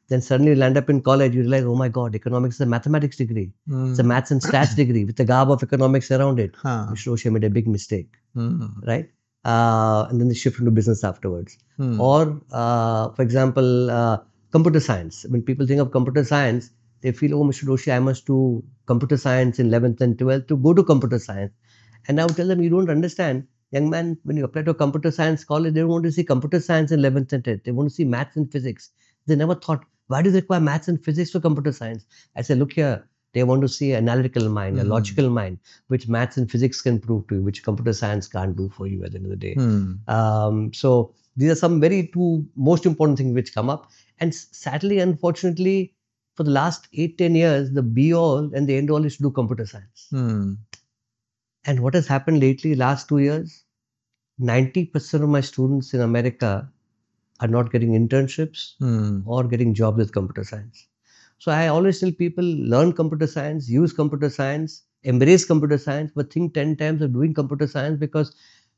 Then suddenly you land up in college, you realize, oh my God, economics is a mathematics degree. Mm. It's a maths and stats degree with the garb of economics around it. Huh. Mister Doshi made a big mistake, Mm. right? Uh, and then they shift into business afterwards. Mm. Or, uh, for example, uh, computer science. When people think of computer science, they feel, oh, Mister Doshi, I must do computer science in eleventh and twelfth to go to computer science. And I would tell them, you don't understand. Young man, when you apply to a computer science college, they don't want to see computer science in eleventh and tenth. They want to see maths and physics. They never thought, why do they require maths and physics for computer science? I said, look here, they want to see an analytical mind, Mm. a logical mind, which maths and physics can prove to you, which computer science can't do for you at the end of the day. Mm. Um, so these are some very two most important things which come up. And sadly, unfortunately, for the last eight, ten years, the be all and the end all is to do computer science. Mm. And what has happened lately, last two years, ninety percent of my students in America are not getting internships Mm. or getting jobs with computer science. So I always tell people, learn computer science, use computer science, embrace computer science, but think ten times of doing computer science, because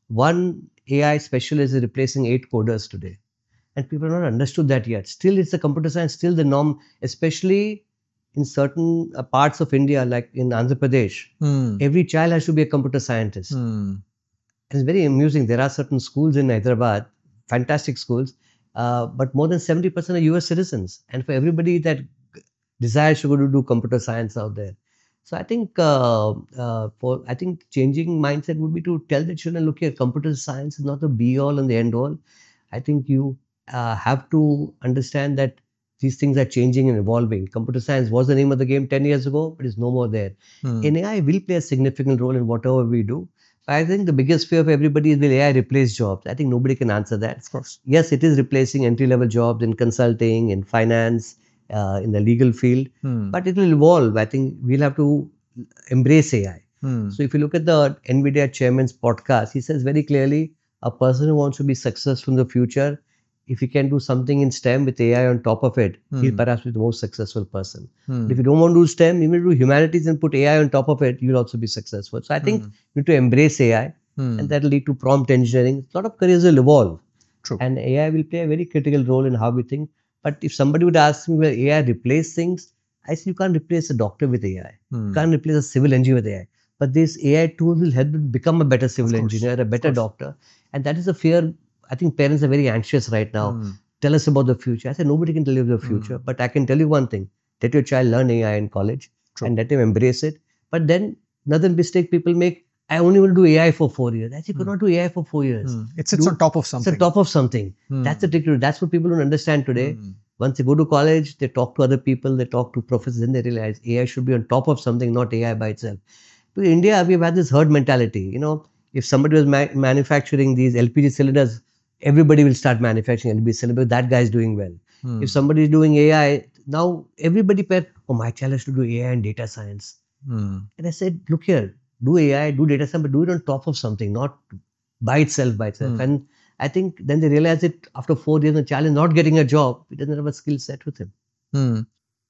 one A I specialist is replacing eight coders today. And people have not understood that yet. Still, it's the computer science, still the norm, especially in certain uh, parts of India, like in Andhra Pradesh. Mm. Every child has to be a computer scientist. Mm. It's very amusing. There are certain schools in Hyderabad, fantastic schools, uh, but more than seventy percent are U S citizens. And for everybody that desires to go to do computer science out there. So I think uh, uh, for I think changing mindset would be to tell the children, look here, computer science is not the be all and the end all. I think you uh, have to understand that these things are changing and evolving. Computer science was the name of the game ten years ago, but it's no more there. Mm. And A I will play a significant role in whatever we do. I think the biggest fear of everybody is, will A I replace jobs? I think nobody can answer that. Of course. Yes, it is replacing entry-level jobs in consulting, in finance, uh, in the legal field, Mm. but it will evolve. I think we'll have to embrace A I. Mm. So if you look at the NVIDIA chairman's podcast, he says very clearly, a person who wants to be successful in the future, if he can do something in STEM with A I on top of it, Mm. he'll perhaps be the most successful person. Mm. But if you don't want to do STEM, even do humanities and put A I on top of it, you'll also be successful. So I think Mm. you need to embrace A I, Mm. and that will lead to prompt engineering. A lot of careers will evolve. True. And A I will play a very critical role in how we think. But if somebody would ask me, will A I replace things? I say you can't replace a doctor with A I. Mm. You can't replace a civil engineer with A I. But this A I tool will help you become a better civil Of course. engineer, a better Of course. doctor. And that is a fear. I think parents are very anxious right now. Mm. Tell us about the future. I said, nobody can tell you the future. Mm. But I can tell you one thing. Let your child learn A I in college. True. And let him embrace it. But then another mistake people make, I only want to do A I for four years. I say, you Mm. cannot do A I for four years. Mm. It sits Do- on top of It's something. on top of something. Mm. That's the trick. to- That's what people don't understand today. Mm. Once they go to college, they talk to other people, they talk to professors, then they realize A I should be on top of something, not A I by itself. To India, we've had this herd mentality. You know, if somebody was ma- manufacturing these L P G cylinders, everybody will start manufacturing L P G cylinders. That guy is doing well. Mm. If somebody is doing A I, now everybody pair, oh, my child has to do A I and data science. Mm. And I said, look here, do A I, do data science, but do it on top of something, not by itself, by itself. Mm. And I think then they realize it after four years, the child is not getting a job. He doesn't have a skill set with him. Hmm.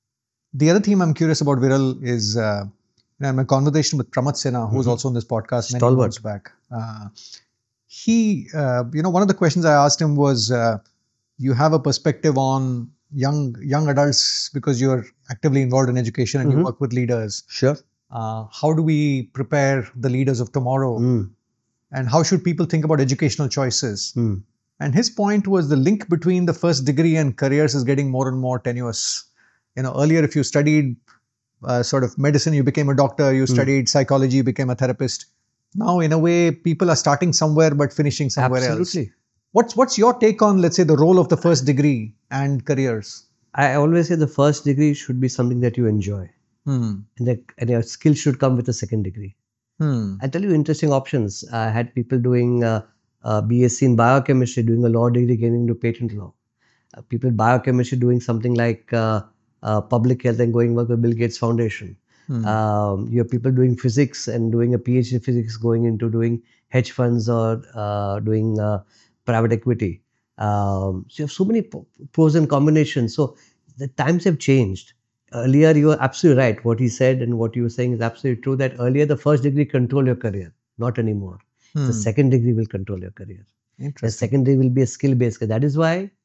The other theme I'm curious about, Viral, is uh, you know, in my conversation with Pramath Sinha, who's Mhm. also on this podcast many Stalwart. months back. Uh, he, uh, you know, one of the questions I asked him was, uh, you have a perspective on young young adults because you're actively involved in education and Mhm. you work with leaders. Sure. Uh, how do we prepare the leaders of tomorrow? Mm. And how should people think about educational choices? Mm. And his point was the link between the first degree and careers is getting more and more tenuous. You know, earlier if you studied uh, sort of medicine, you became a doctor. You studied psychology, you became a therapist. Now, in a way, people are starting somewhere but finishing somewhere else. Absolutely. What's what's your take on, let's say, the role of the first degree and careers? I always say the first degree should be something that you enjoy. Hmm. And, the, and your skill should come with the second degree. Hmm. I'll tell you interesting options. I had people doing uh, uh, B S c in biochemistry, doing a law degree, getting into patent law. Uh, people in biochemistry doing something like uh, uh, public health and going work with Bill Gates Foundation. Hmm. Um, you have people doing physics and doing a PhD in physics, going into doing hedge funds or uh, doing uh, private equity. Um, so you have so many pros and combinations. So the times have changed. Earlier, you were absolutely right. What he said and what you were saying is absolutely true, that earlier the first degree controlled your career. Not anymore. Hmm. The second degree will control your career. The Interesting. second degree will be a skill-based career. That is why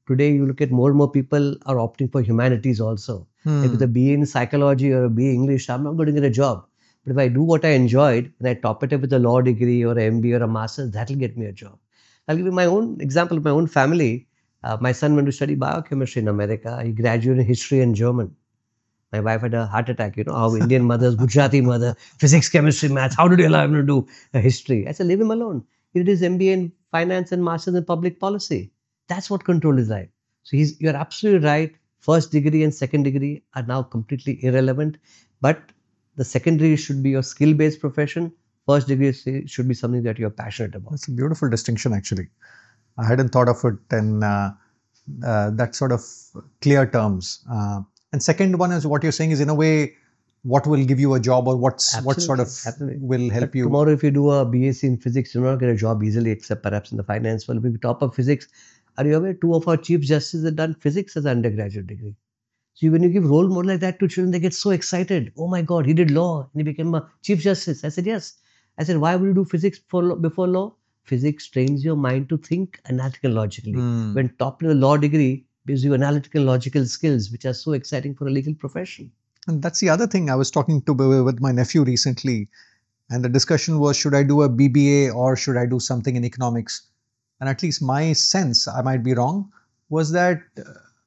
Today, you look at more and more people are opting for humanities also. Hmm. Like with a B A in psychology or a B A English, I'm not going to get a job. But if I do what I enjoyed and I top it up with a law degree or an M B A or a master's, that'll get me a job. I'll give you my own example of my own family. Uh, my son went to study biochemistry in America. He graduated in history and German. My wife had a heart attack, you know, how Indian mothers, Gujarati mother, physics, chemistry, maths, how did you allow him to do a history? I said, leave him alone. He did his M B A in finance and master's in public policy. That's what controlled his life. So he's, you're absolutely right. First degree and second degree are now completely irrelevant. But the secondary should be your skill-based profession. First degree should be something that you're passionate about. That's a beautiful distinction, actually. I hadn't thought of it in uh, uh, that sort of clear terms. Uh, and second one is what you're saying is, in a way, what will give you a job, or what's Absolutely. what sort of Absolutely. will help But you. Tomorrow, if you do a B S c in physics, you'll not get a job easily, except perhaps in the finance world. If you top up physics, are you aware two of our chief justices have done physics as an undergraduate degree? So when you give role model like that to children, they get so excited. Oh my God, he did law and he became a chief justice. I said, yes. I said, why would you do physics for, before law? Physics trains your mind to think analytically and logically. Hmm. When topped with a law degree, gives you analytical and logical skills, which are so exciting for a legal profession. And that's the other thing. I was talking to with my nephew recently, and the discussion was, should I do a B B A or should I do something in economics? And at least my sense, I might be wrong, was that uh,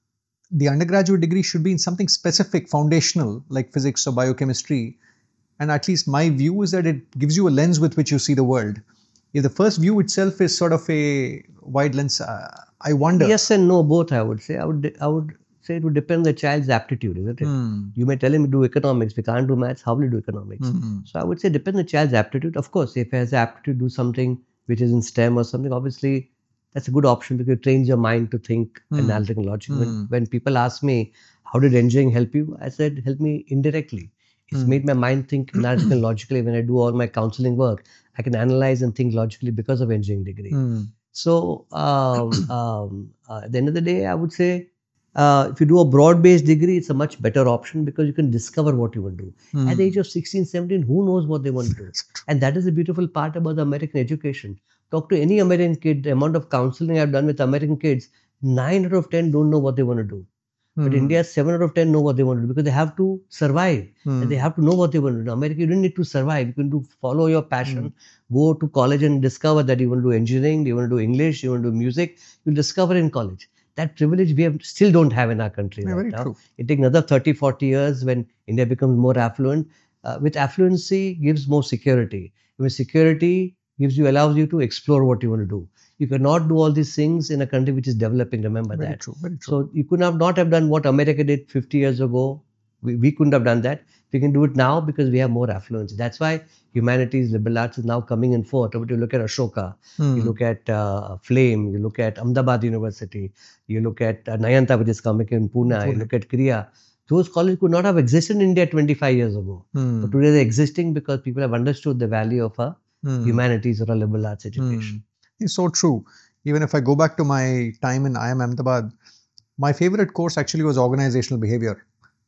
the undergraduate degree should be in something specific, foundational, like physics or biochemistry. And at least my view is that it gives you a lens with which you see the world. If the first view itself is sort of a wide lens, uh, I wonder. Yes and no, both, I would say. I would I would say it would depend on the child's aptitude, isn't it? Hmm. You may tell him to do economics. If he can't do maths, how will he do economics? Hmm. So I would say depend on the child's aptitude. Of course, if he has the aptitude to do something which is in STEM or something, obviously that's a good option because it trains your mind to think Hmm. analytically and logically. Hmm. When, when people ask me, how did engineering help you? I said, help me indirectly. It's Hmm. made my mind think analytically and logically. When I do all my counseling work, I can analyze and think logically because of engineering degree. Hmm. So um, um, uh, at the end of the day, I would say uh, if you do a broad-based degree, it's a much better option because you can discover what you want to do. Hmm. At the age of sixteen, seventeen, who knows what they want to do? And that is the beautiful part about the American education. Talk to any American kid, the amount of counseling I've done with American kids, nine out of ten don't know what they want to do. But Hmm. India, seven out of ten know what they want to do because they have to survive. Hmm. And they have to know what they want to do. In America, you don't need to survive. You can do follow your passion, go to college and discover that you want to do engineering, you want to do English, you want to do music. You'll discover in college. That privilege we have, still don't have in our country Yeah, right very now. true. It takes another thirty, forty years when India becomes more affluent. Uh, with affluency gives more security. When security gives you, allows you to explore what you want to do. You cannot do all these things in a country which is developing. Remember Very that. true. Very true. So you could have not have done what America did fifty years ago. We, we couldn't have done that. We can do it now because we have more affluence. That's why humanities, liberal arts is now coming in forth. But you look at Ashoka, Hmm. you look at uh, Flame, you look at Ahmedabad University, you look at uh, Nayanta, which is coming in Pune, you Pune. look at Kriya. Those colleges could not have existed in India twenty-five years ago. Hmm. But today they're existing because people have understood the value of a Hmm. humanities or a liberal arts education. Hmm. It's so true. Even if I go back to my time in I I M Ahmedabad, my favorite course actually was organizational behavior.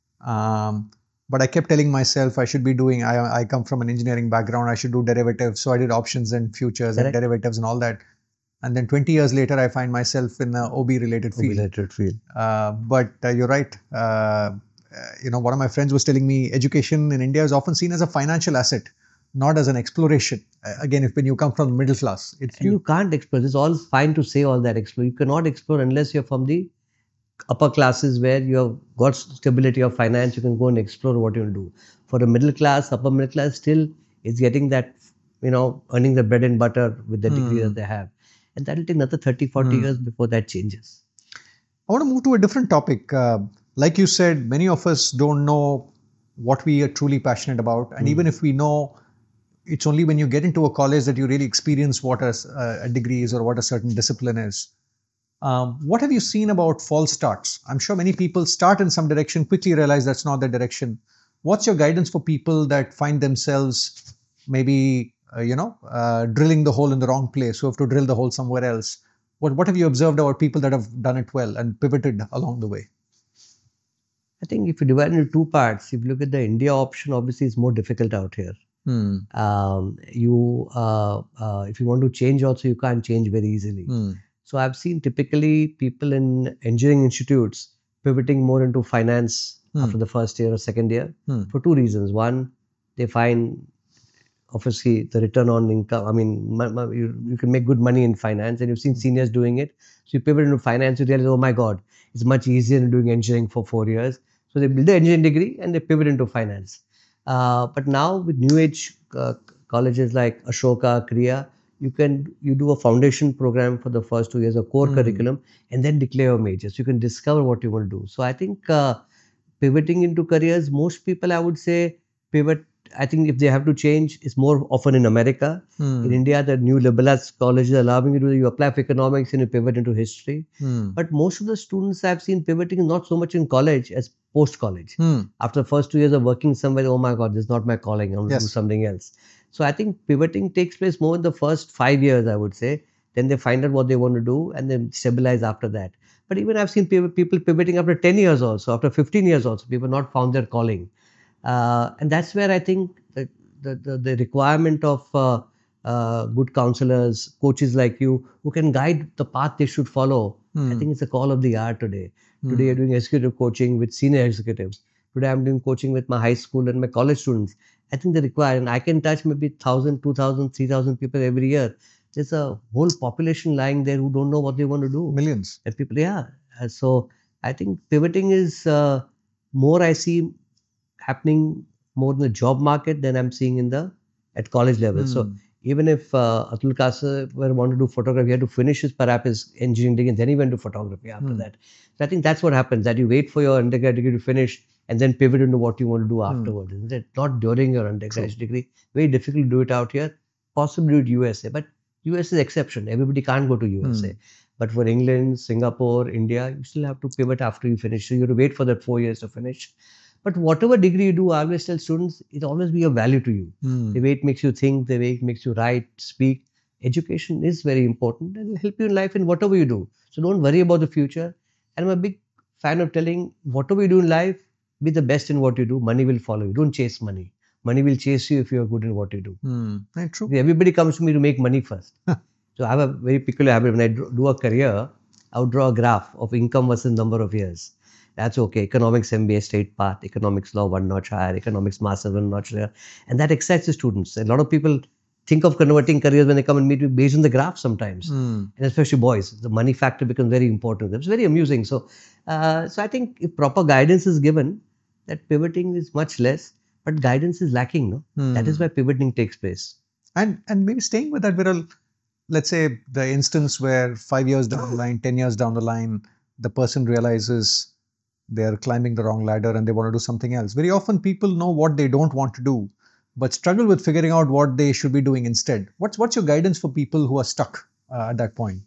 Um, but I kept telling myself I should be doing, I, I come from an engineering background, I should do derivatives. So I did options and futures Correct. and derivatives and all that. And then twenty years later, I find myself in a O B related field. Related field. Uh, but uh, you're right. Uh, uh, you know, one of my friends was telling me education in India is often seen as a financial asset, not as an exploration. Uh, again, if when you come from middle class, it's And you can't explore. It's all fine to say all that explore. You cannot explore unless you're from the upper classes where you have got stability of finance. You can go and explore what you will do. For the middle class, upper middle class, still is getting that, you know, earning the bread and butter with the degree that they have. And that will take another thirty, forty Hmm. years before that changes. I want to move to a different topic. Uh, like you said, many of us don't know what we are truly passionate about. And even if we know, it's only when you get into a college that you really experience what a, a degree is or what a certain discipline is. Um, what have you seen about false starts? I'm sure many people start in some direction, quickly realize that's not the direction. What's your guidance for people that find themselves maybe, uh, you know, uh, drilling the hole in the wrong place, who have to drill the hole somewhere else? What, what have you observed about people that have done it well and pivoted along the way? I think if you divide into two parts, if you look at the India option, obviously it's more difficult out here. Hmm. Um, you, uh, uh, if you want to change also, you can't change very easily. Hmm. So I've seen typically people in engineering institutes pivoting more into finance Hmm. after the first year or second year Hmm. for two reasons. One, they find obviously the return on income. I mean, ma- ma- you, you can make good money in finance, and you've seen seniors doing it. So you pivot into finance, you realize, oh my God, it's much easier than doing engineering for four years. So they build an engineering degree and they pivot into finance. Uh, but now with new age uh, colleges like Ashoka, Kriya, you can you do a foundation program for the first two years, a core Hmm. curriculum, and then declare your majors. You can discover what you want to do. So I think uh, pivoting into careers, most people I would say pivot. I think if they have to change, it's more often in America. Hmm. In India, the new liberal arts colleges are allowing you to you apply for economics and you pivot into history. Hmm. But most of the students I've seen pivoting not so much in college as post college. Hmm. After the first two years of working somewhere, oh my God, this is not my calling. I want to Yes. do something else. So I think pivoting takes place more in the first five years, I would say. Then they find out what they want to do and then stabilize after that. But even I've seen people people pivoting after ten years also, after fifteen years also. People not found their calling. Uh, and that's where I think the, the, the, the requirement of uh, uh, good counselors, coaches like you, who can guide the path they should follow. Hmm. I think it's a call of the hour today. Hmm. Today, you're doing executive coaching with senior executives. Today, I'm doing coaching with my high school and my college students. I think they require, and I can touch maybe one thousand, two thousand, three thousand people every year. There's a whole population lying there who don't know what they want to do. Millions. And people, yeah. Uh, So I think pivoting is uh, more I see happening more in the job market than I'm seeing in the at college level. So Hmm. even if uh, Atul Kasar wanted to do photography, he had to finish his perhaps his engineering degree and then he went to photography after Hmm. that. So I think that's what happens, that you wait for your undergrad degree to finish and then pivot into what you want to do Hmm. afterwards. Isn't it? Not during your undergraduate degree. Very difficult to do it out here. Possibly do it U S A, but U S is exception. Everybody can't go to U S A. Hmm. But for England, Singapore, India, you still have to pivot after you finish. So you have to wait for that four years to finish. But whatever degree you do, I always tell students, it always be of value to you. Hmm. The way it makes you think, the way it makes you write, speak. Education is very important and will help you in life in whatever you do. So don't worry about the future. And I'm a big fan of telling whatever you do in life, be the best in what you do. Money will follow you. Don't chase money. Money will chase you if you are good in what you do. Hmm. Very true. Everybody comes to me to make money first. So I have a very peculiar habit. When I do a career, I would draw a graph of income versus number of years. That's okay. Economics M B A straight path, economics law one notch higher, economics master one notch higher. And that excites the students. A lot of people think of converting careers when they come and meet you based on the graph sometimes. Hmm. And especially boys, the money factor becomes very important. It's very amusing. So, uh, so I think if proper guidance is given, that pivoting is much less, but guidance is lacking. No, Hmm. that is why pivoting takes place. And and maybe staying with that, Viral, let's say the instance where five years down the line, ten years down the line, the person realizes they're climbing the wrong ladder and they want to do something else. Very often people know what they don't want to do, but struggle with figuring out what they should be doing instead. What's what's your guidance for people who are stuck uh, at that point?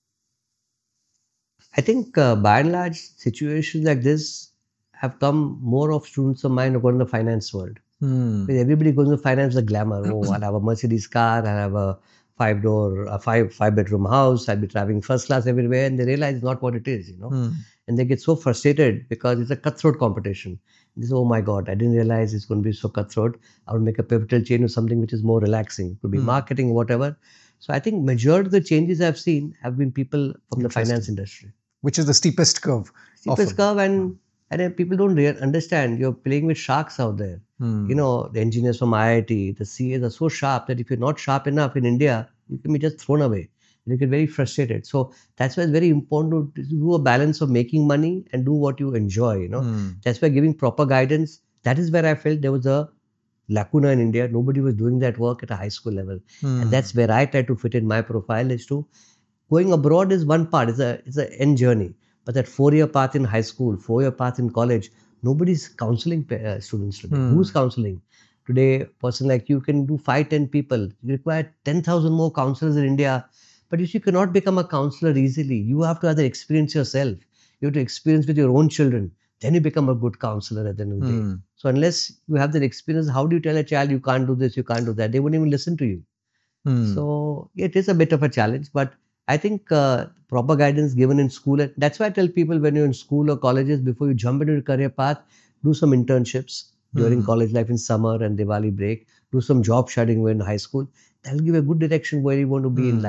I think uh, by and large, situations like this have come more of students of mine who go in the finance world. Hmm. Because everybody goes into finance with a glamour. Oh, I'll have a Mercedes car, I'll have a five door, a five five bedroom house, I'll be traveling first class everywhere, and they realize it's not what it is, you know. Hmm. And they get so frustrated because it's a cutthroat competition. They say, oh my God, I didn't realize it's going to be so cutthroat. I will make a pivotal change to something which is more relaxing. It could be Hmm. marketing, whatever. So I think majority of the changes I've seen have been people from the Interesting. finance industry. Which is the steepest curve. Steepest often. curve, and and then people don't rea- understand. You're playing with sharks out there. Hmm. You know, the engineers from I I T, the C As are so sharp that if you're not sharp enough in India, you can be just thrown away. You get very frustrated. So that's why it's very important to do a balance of making money and do what you enjoy. You know, Hmm. that's why giving proper guidance. That is where I felt there was a lacuna in India. Nobody was doing that work at a high school level, Hmm. and that's where I try to fit in my profile. Is to going abroad is one part. It's a it's an end journey. But that four-year path in high school, four-year path in college, nobody's counseling pa- uh, students today. Hmm. Who's counseling? Today, a person like you can do five, ten people. You require ten thousand more counselors in India. But you see, you cannot become a counselor easily. You have to either experience yourself. You have to experience with your own children. Then you become a good counselor at the end of the day. Hmm. So unless you have that experience, how do you tell a child you can't do this, you can't do that? They won't even listen to you. Hmm. So it is a bit of a challenge, but I think uh, proper guidance given in school. And that's why I tell people when you're in school or colleges, before you jump into your career path, do some internships during Hmm. college life in summer and Diwali break. Do some job shadowing when in high school. That'll give you a good direction where you want to be in Hmm. life.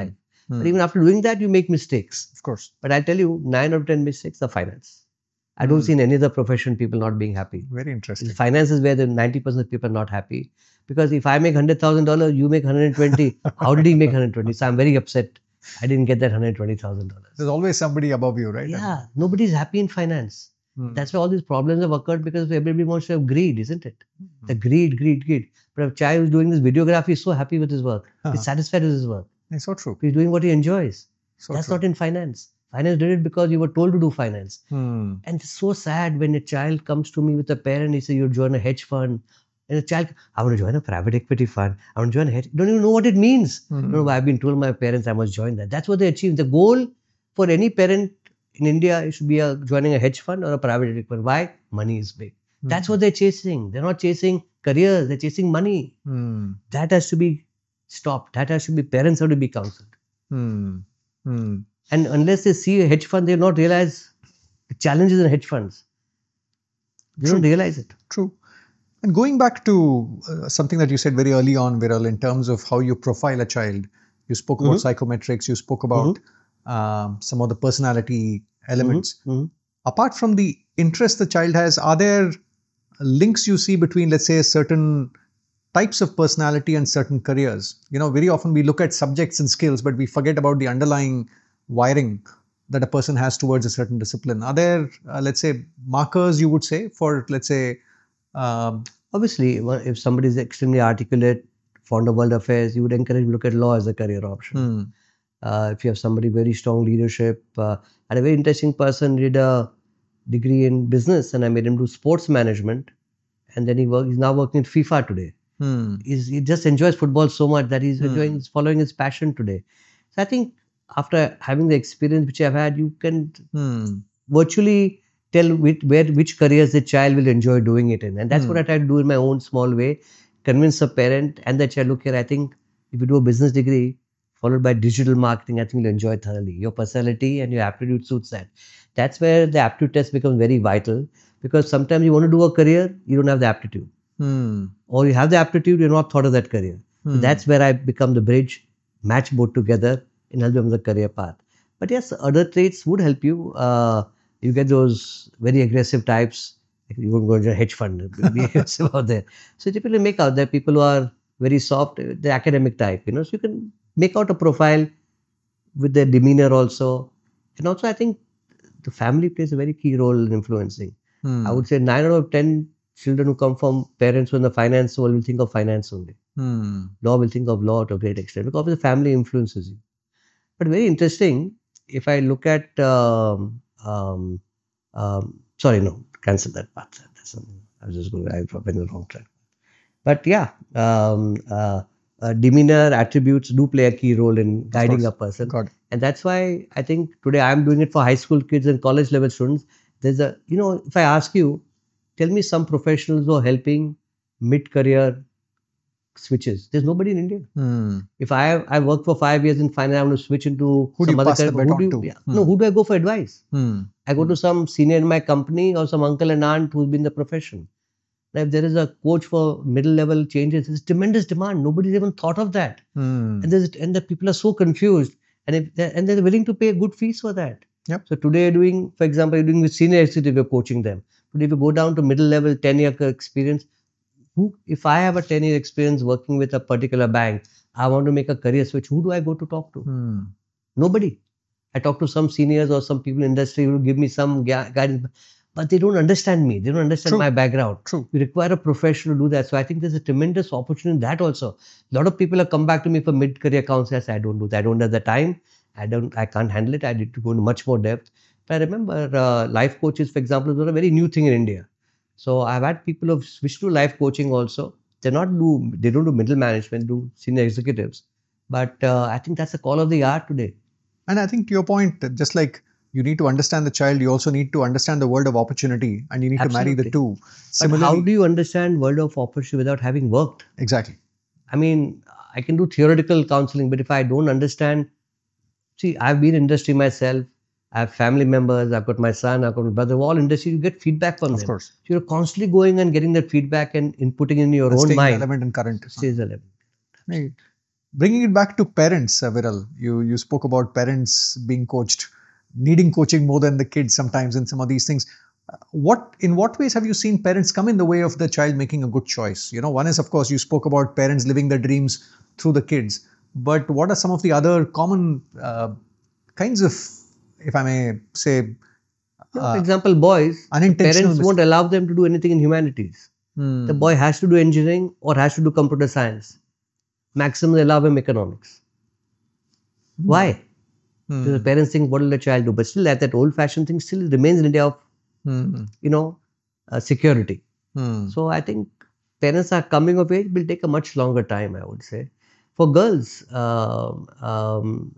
But even after doing that, you make mistakes. Of course. But I tell you, nine out of ten mistakes are finance. I don't see in any other profession people not being happy. Very interesting. Finance is where the ninety percent of people are not happy. Because if I make one hundred thousand dollars, you make one hundred twenty. How did he make one hundred twenty? So I'm very upset. I didn't get that one hundred twenty thousand dollars. There's always somebody above you, right? Yeah. Nobody's happy in finance. Hmm. That's why all these problems have occurred because everybody wants to have greed, isn't it? Hmm. The greed, greed, greed. But a child who's doing this videography is so happy with his work. Uh-huh. He's satisfied with his work. It's so true. He's doing what he enjoys. So That's true. not in finance. Finance did it because you were told to do finance. Hmm. And it's so sad when a child comes to me with a parent, he says, you join a hedge fund. And a child, I want to join a private equity fund. I want to join a hedge. Don't even know what it means. Hmm. No, I've been told my parents I must join that. That's what they achieve. The goal for any parent in India should be a, joining a hedge fund or a private equity fund. Why? Money is big. Hmm. That's what they're chasing. They're not chasing careers. They're chasing money. Hmm. That has to be stopped. That has to be, parents have to be counseled. Hmm. Hmm. And unless they see a hedge fund, they will not realize the challenges in hedge funds. They True. don't realize it. True. And going back to uh, something that you said very early on, Viral, in terms of how you profile a child, you spoke mm-hmm. about psychometrics, you spoke about mm-hmm. um, some of the personality elements. Mm-hmm. Mm-hmm. Apart from the interest the child has, are there links you see between, let's say, certain types of personality and certain careers? You know, very often we look at subjects and skills, but we forget about the underlying wiring that a person has towards a certain discipline. Are there, uh, let's say, markers you would say for, let's say, um, obviously, if somebody is extremely articulate, fond of world affairs, you would encourage him to look at law as a career option. Hmm. Uh, if you have somebody very strong leadership, uh, and a very interesting person did a degree in business, and I made him do sports management, and then he work, he's now working at FIFA today. Hmm. He's, he just enjoys football so much that he's Hmm. enjoying, he's following his passion today. So I think after having the experience which I've had, you can Hmm. virtually tell which, where which careers the child will enjoy doing it in. And that's Hmm. what I try to do in my own small way. Convince a parent and the child, look here, I think if you do a business degree followed by digital marketing, I think you'll enjoy it thoroughly. Your personality and your aptitude suits that. That's where the aptitude test becomes very vital, because sometimes you want to do a career, you don't have the aptitude. Hmm. Or you have the aptitude, you're not thought of that career. Hmm. So that's where I become the bridge, match both together and help them on the career path. But yes, other traits would help you. Uh, you get those very aggressive types. You won't go into a hedge fund, be aggressive out there. So typically make out there people who are very soft, the academic type, you know. So you can make out a profile with their demeanor also. And also I think the family plays a very key role in influencing. Hmm. I would say nine out of ten children who come from parents who are in the finance world will think of finance only. Hmm. Law will think of law to a great extent because the family influences you. But very interesting, if I look at, um, um, um, sorry, no, cancel that part. That's, um, I was just going, I went in the wrong track. But yeah, um, uh, uh, demeanor, attributes do play a key role in guiding a person. Got it. And that's why I think today I'm doing it for high school kids and college level students. There's a, you know, if I ask you, tell me some professionals who are helping mid-career switches. There's nobody in India. Hmm. If I I worked for five years in finance, I want to switch into Who do some you other pass the career. baton Who do you, to? yeah. Hmm. No, who do I go for advice? Hmm. I go to some senior in my company or some uncle and aunt who's been in the profession. Now, if there is a coach for middle level changes, there's tremendous demand. Nobody's even thought of that. Hmm. And there's and the people are so confused, and if they're, and they're willing to pay good fees for that. Yep. So today, you're doing, for example, you're doing with senior executive, you're coaching them. But if you go down to middle level, ten year experience, who, if I have a ten year experience working with a particular bank, I want to make a career switch, who do I go to talk to? Hmm. Nobody. I talk to some seniors or some people in industry who give me some guidance, but they don't understand me. They don't understand True. my background. True. You require a professional to do that. So I think there's a tremendous opportunity in that also. A lot of people have come back to me for mid-career counseling. I say, I don't do that. I don't have the time. I don't. I can't handle it. I need to go into much more depth. But I remember uh, life coaches, for example, was a very new thing in India. So I've had people who have switched to life coaching also. They're not do. They don't do middle management. Do senior executives. But uh, I think that's the call of the hour today. And I think to your point, just like you need to understand the child, you also need to understand the world of opportunity, and you need Absolutely. to marry the two. But Similarly, how do you understand world of opportunity without having worked? Exactly. I mean, I can do theoretical counseling, but if I don't understand, see, I've been in industry myself. I have family members. I've got my son. I've got my brother. All industry, you get feedback from Of them. course. So you're constantly going and getting that feedback and inputting in your That's own staying mind. relevant and current. Stays relevant. Right. bringing it back to parents, uh, Viral, you, you spoke about parents being coached, needing coaching more than the kids sometimes in some of these things. Uh, What in what ways have you seen parents come in the way of the child making a good choice? You know, one is, of course, you spoke about parents living their dreams through the kids. But what are some of the other common uh, kinds of, if I may say, No, uh, for example, boys, unintentional parents mis- won't allow them to do anything in humanities. Hmm. The boy has to do engineering or has to do computer science. Maximum they allow him economics. Why? Hmm. Because the parents think, what will the child do? But still, that, that old-fashioned thing still remains in India of, Hmm. you know, uh, security. Hmm. So I think parents are coming of age will take a much longer time, I would say. For girls, um, um,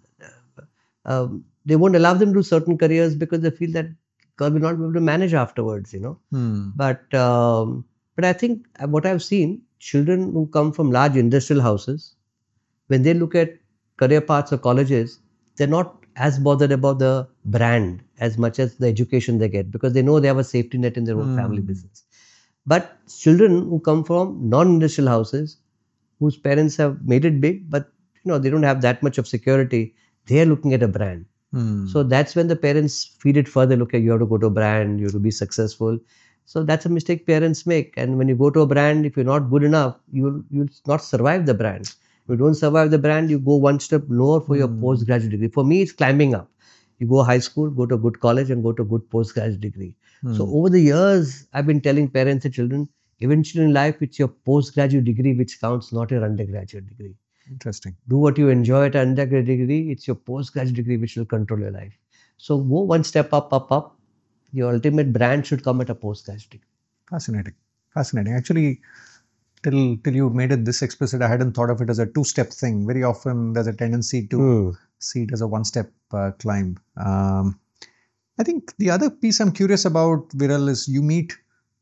um, they won't allow them to do certain careers because they feel that girl will not be able to manage afterwards, you know. Hmm. But um, but I think what I've seen, children who come from large industrial houses, when they look at career paths or colleges, they're not as bothered about the brand as much as the education they get because they know they have a safety net in their own Hmm. family business. But children who come from non-industrial houses, whose parents have made it big, but you know they don't have that much of security, they are looking at a brand. Hmm. So that's when the parents feed it further. Look, you have to go to a brand, you have to be successful. So that's a mistake parents make. And when you go to a brand, if you're not good enough, you'll you'll not survive the brand. If you don't survive the brand, you go one step lower for your postgraduate degree. For me, it's climbing up. You go high school, go to a good college, and go to a good postgraduate degree. So over the years, I've been telling parents and children, eventually in life, it's your postgraduate degree which counts, not your undergraduate degree. Interesting. Do what you enjoy at undergraduate degree. It's your postgraduate degree which will control your life. So go one step up, up, up. Your ultimate brand should come at a postgraduate degree. Fascinating. Fascinating. Actually, till till you made it this explicit, I hadn't thought of it as a two-step thing. Very often, there's a tendency to Hmm. see it as a one-step uh, climb. Um, I think the other piece I'm curious about, Viral, is you meet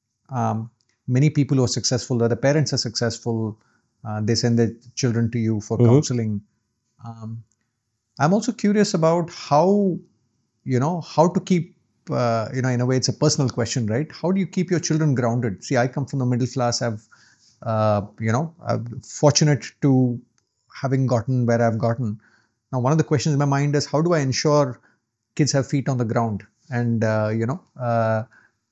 um, many people who are successful. The parents are successful. Uh, they send their children to you for Mhm. counseling. Um, I'm also curious about how, you know, how to keep, uh, you know, in a way, it's a personal question, right? How do you keep your children grounded? See, I come from the middle class. I've, uh, you know, I'm fortunate to having gotten where I've gotten. Now, one of the questions in my mind is how do I ensure kids have feet on the ground and, uh, you know, uh,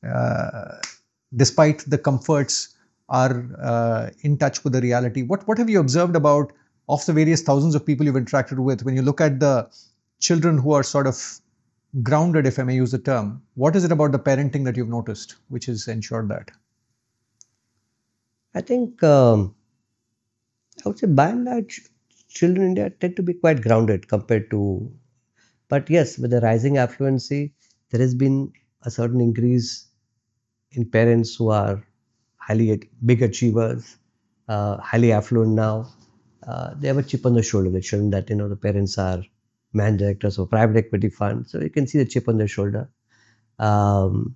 uh, despite the comforts, are uh, in touch with the reality. What what have you observed about of the various thousands of people you've interacted with? When you look at the children who are sort of grounded, if I may use the term, what is it about the parenting that you've noticed which has ensured that? I think um, I would say by and large, children in India tend to be quite grounded compared to. But yes, with the rising affluency, there has been a certain increase in parents who are highly big achievers, uh, highly affluent now. Uh, they have a chip on the shoulder. The children that you know the parents are man directors of private equity funds, so you can see the chip on their shoulder. Um,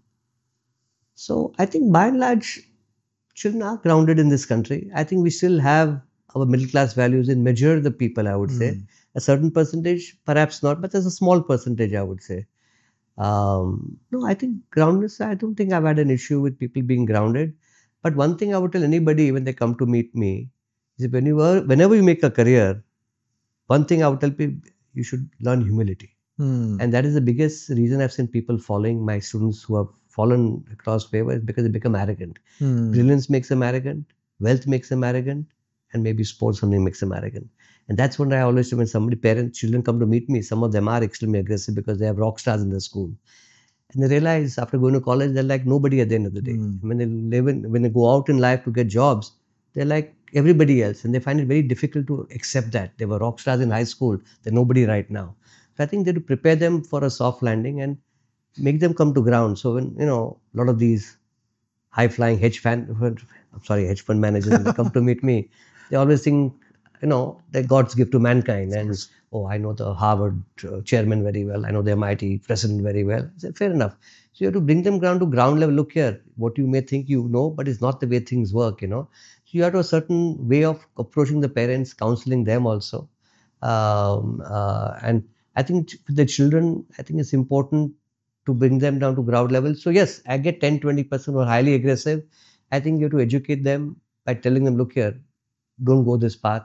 so I think by and large, children are grounded in this country. I think we still have our middle class values in major the people. I would say a certain percentage, perhaps not, but there's a small percentage. I would say. Um, no, I think groundedness. I don't think I've had an issue with people being grounded. But one thing I would tell anybody when they come to meet me is when you are, whenever you make a career, one thing I would tell people, you should learn humility. Hmm. And that is the biggest reason I've seen people following my students who have fallen across favor is because they become arrogant. Hmm. Brilliance makes them arrogant, wealth makes them arrogant, and maybe sports something makes them arrogant. And that's what I always do when somebody, parents, children come to meet me, some of them are extremely aggressive because they have rock stars in their school. And they realize after going to college, they're like nobody at the end of the day. Mm. When they live in, when they go out in life to get jobs, they're like everybody else. And they find it very difficult to accept that. They were rock stars in high school. They're nobody right now. So I think they have to prepare them for a soft landing and make them come to ground. So when, you know, a lot of these high-flying hedge fund, I'm sorry, hedge fund managers, when they come to meet me, they always think, you know, that God's gift to mankind. And, oh, I know the Harvard uh, chairman very well. I know the M I T president very well. I said, fair enough. So you have to bring them down to ground level. Look here, what you may think you know, but it's not the way things work, you know. So you have to a certain way of approaching the parents, counseling them also. Um, uh, and I think for the children, I think it's important to bring them down to ground level. So yes, I get ten, twenty percent who are highly aggressive. I think you have to educate them by telling them, look here, don't go this path.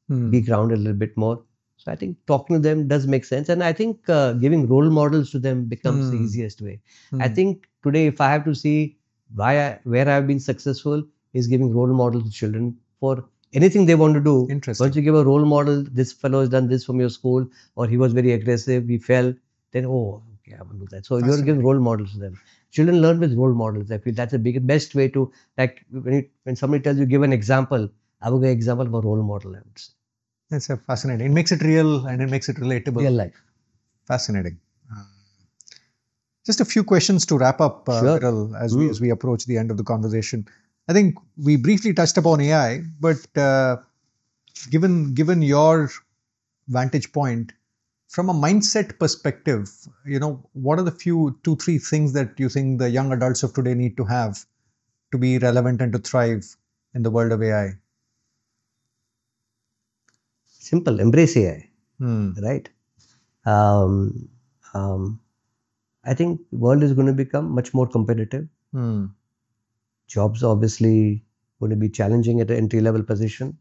Hmm. be grounded a little bit more. So I think talking to them does make sense. And I think uh, giving role models to them becomes the Hmm. easiest way. Hmm. I think today, if I have to see why I, where I've been successful, is giving role models to children for anything they want to do. Interesting. Once you give a role model, this fellow has done this from your school, or he was very aggressive, he fell, then, oh, okay, I will do that. So you're giving role models to them. Children learn with role models. I feel that's the big, best way to, like, when, you, when somebody tells you, give an example, I will give an example of a role model, I would say. That's a fascinating. It makes it real and it makes it relatable. Real life. Fascinating. Uh, just a few questions to wrap up, uh, Sure. Viral, as we as we approach the end of the conversation. I think we briefly touched upon A I, but uh, given given your vantage point, from a mindset perspective, you know, what are the few two three things that you think the young adults of today need to have to be relevant and to thrive in the world of A I? Simple, embrace A I, Hmm. right? Um, um, I think the world is going to become much more competitive. Hmm. Jobs obviously going to be challenging at an entry level position.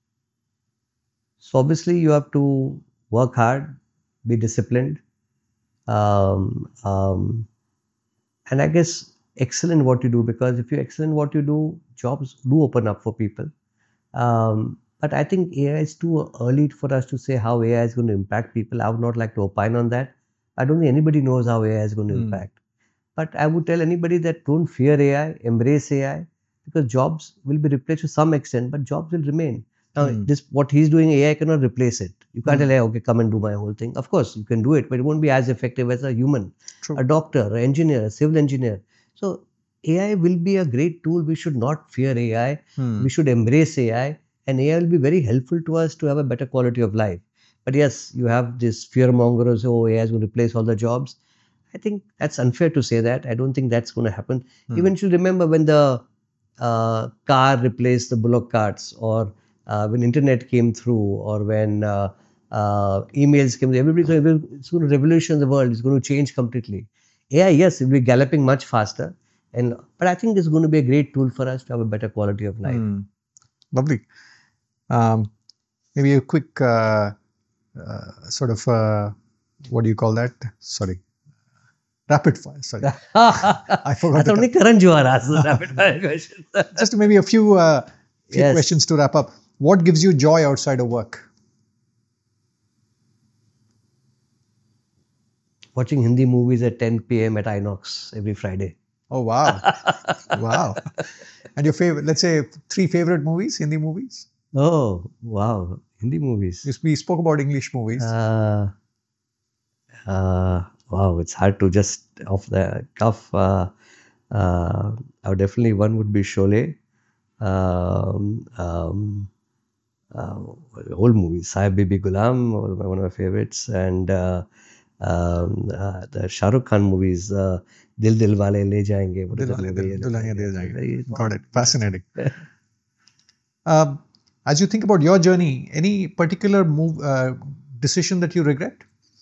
So obviously you have to work hard, be disciplined, um, um, and I guess excel in what you do, because if you excel in what you do, jobs do open up for people. Um, but I think A I is too early for us to say how A I is going to impact people. I would not like to opine on that. I don't think anybody knows how A I is going to Hmm. impact. But I would tell anybody that don't fear A I, embrace A I, because jobs will be replaced to some extent, but jobs will remain. Now, Hmm. this what he's doing, A I cannot replace it. You can't Hmm. tell A I, okay, come and do my whole thing. Of course, you can do it, but it won't be as effective as a human, True. a doctor, an engineer, a civil engineer. So A I will be a great tool. We should not fear A I. Hmm. We should embrace A I, and A I will be very helpful to us to have a better quality of life. But yes, you have this fear mongers, oh, A I is going to replace all the jobs. I think that's unfair to say that. I don't think that's going to happen. Hmm. Eventually, remember when the uh, car replaced the bullock carts, or uh, when internet came through, or when uh, uh, emails came through, everybody, so it's going to revolution the world. It's going to change completely. A I, yes, it will be galloping much faster. And but I think it's going to be a great tool for us to have a better quality of life. Hmm. Lovely. Um, maybe a quick uh, uh, sort of, uh, what do you call that? Sorry. Rapid fire. Sorry. I forgot. I the thought only Karan Johar asked the rapid fire questions. Just maybe a few, uh, few Yes. questions to wrap up. What gives you joy outside of work? Watching Hindi movies at ten p m at Inox every Friday. Oh, wow. Wow. And your favorite, let's say three favorite movies, Hindi movies? Oh, wow. Hindi movies. Yes, we spoke about English movies. Uh, uh, wow, it's hard to just off the cuff. Uh, uh, I would definitely, one would be Sholay. Um, um, uh, old movies, Sahib Bibi Gulam, was one of my favorites, and uh, um, uh, the Shah Rukh Khan movies, uh, Dil Dil Wale Le Jayenge. What is that Dulhaniya movie? Dil- Dulhaniya Dil Jayenge. Very- Got it. Fascinating. um, as you think about your journey, any particular move, uh, decision that you regret?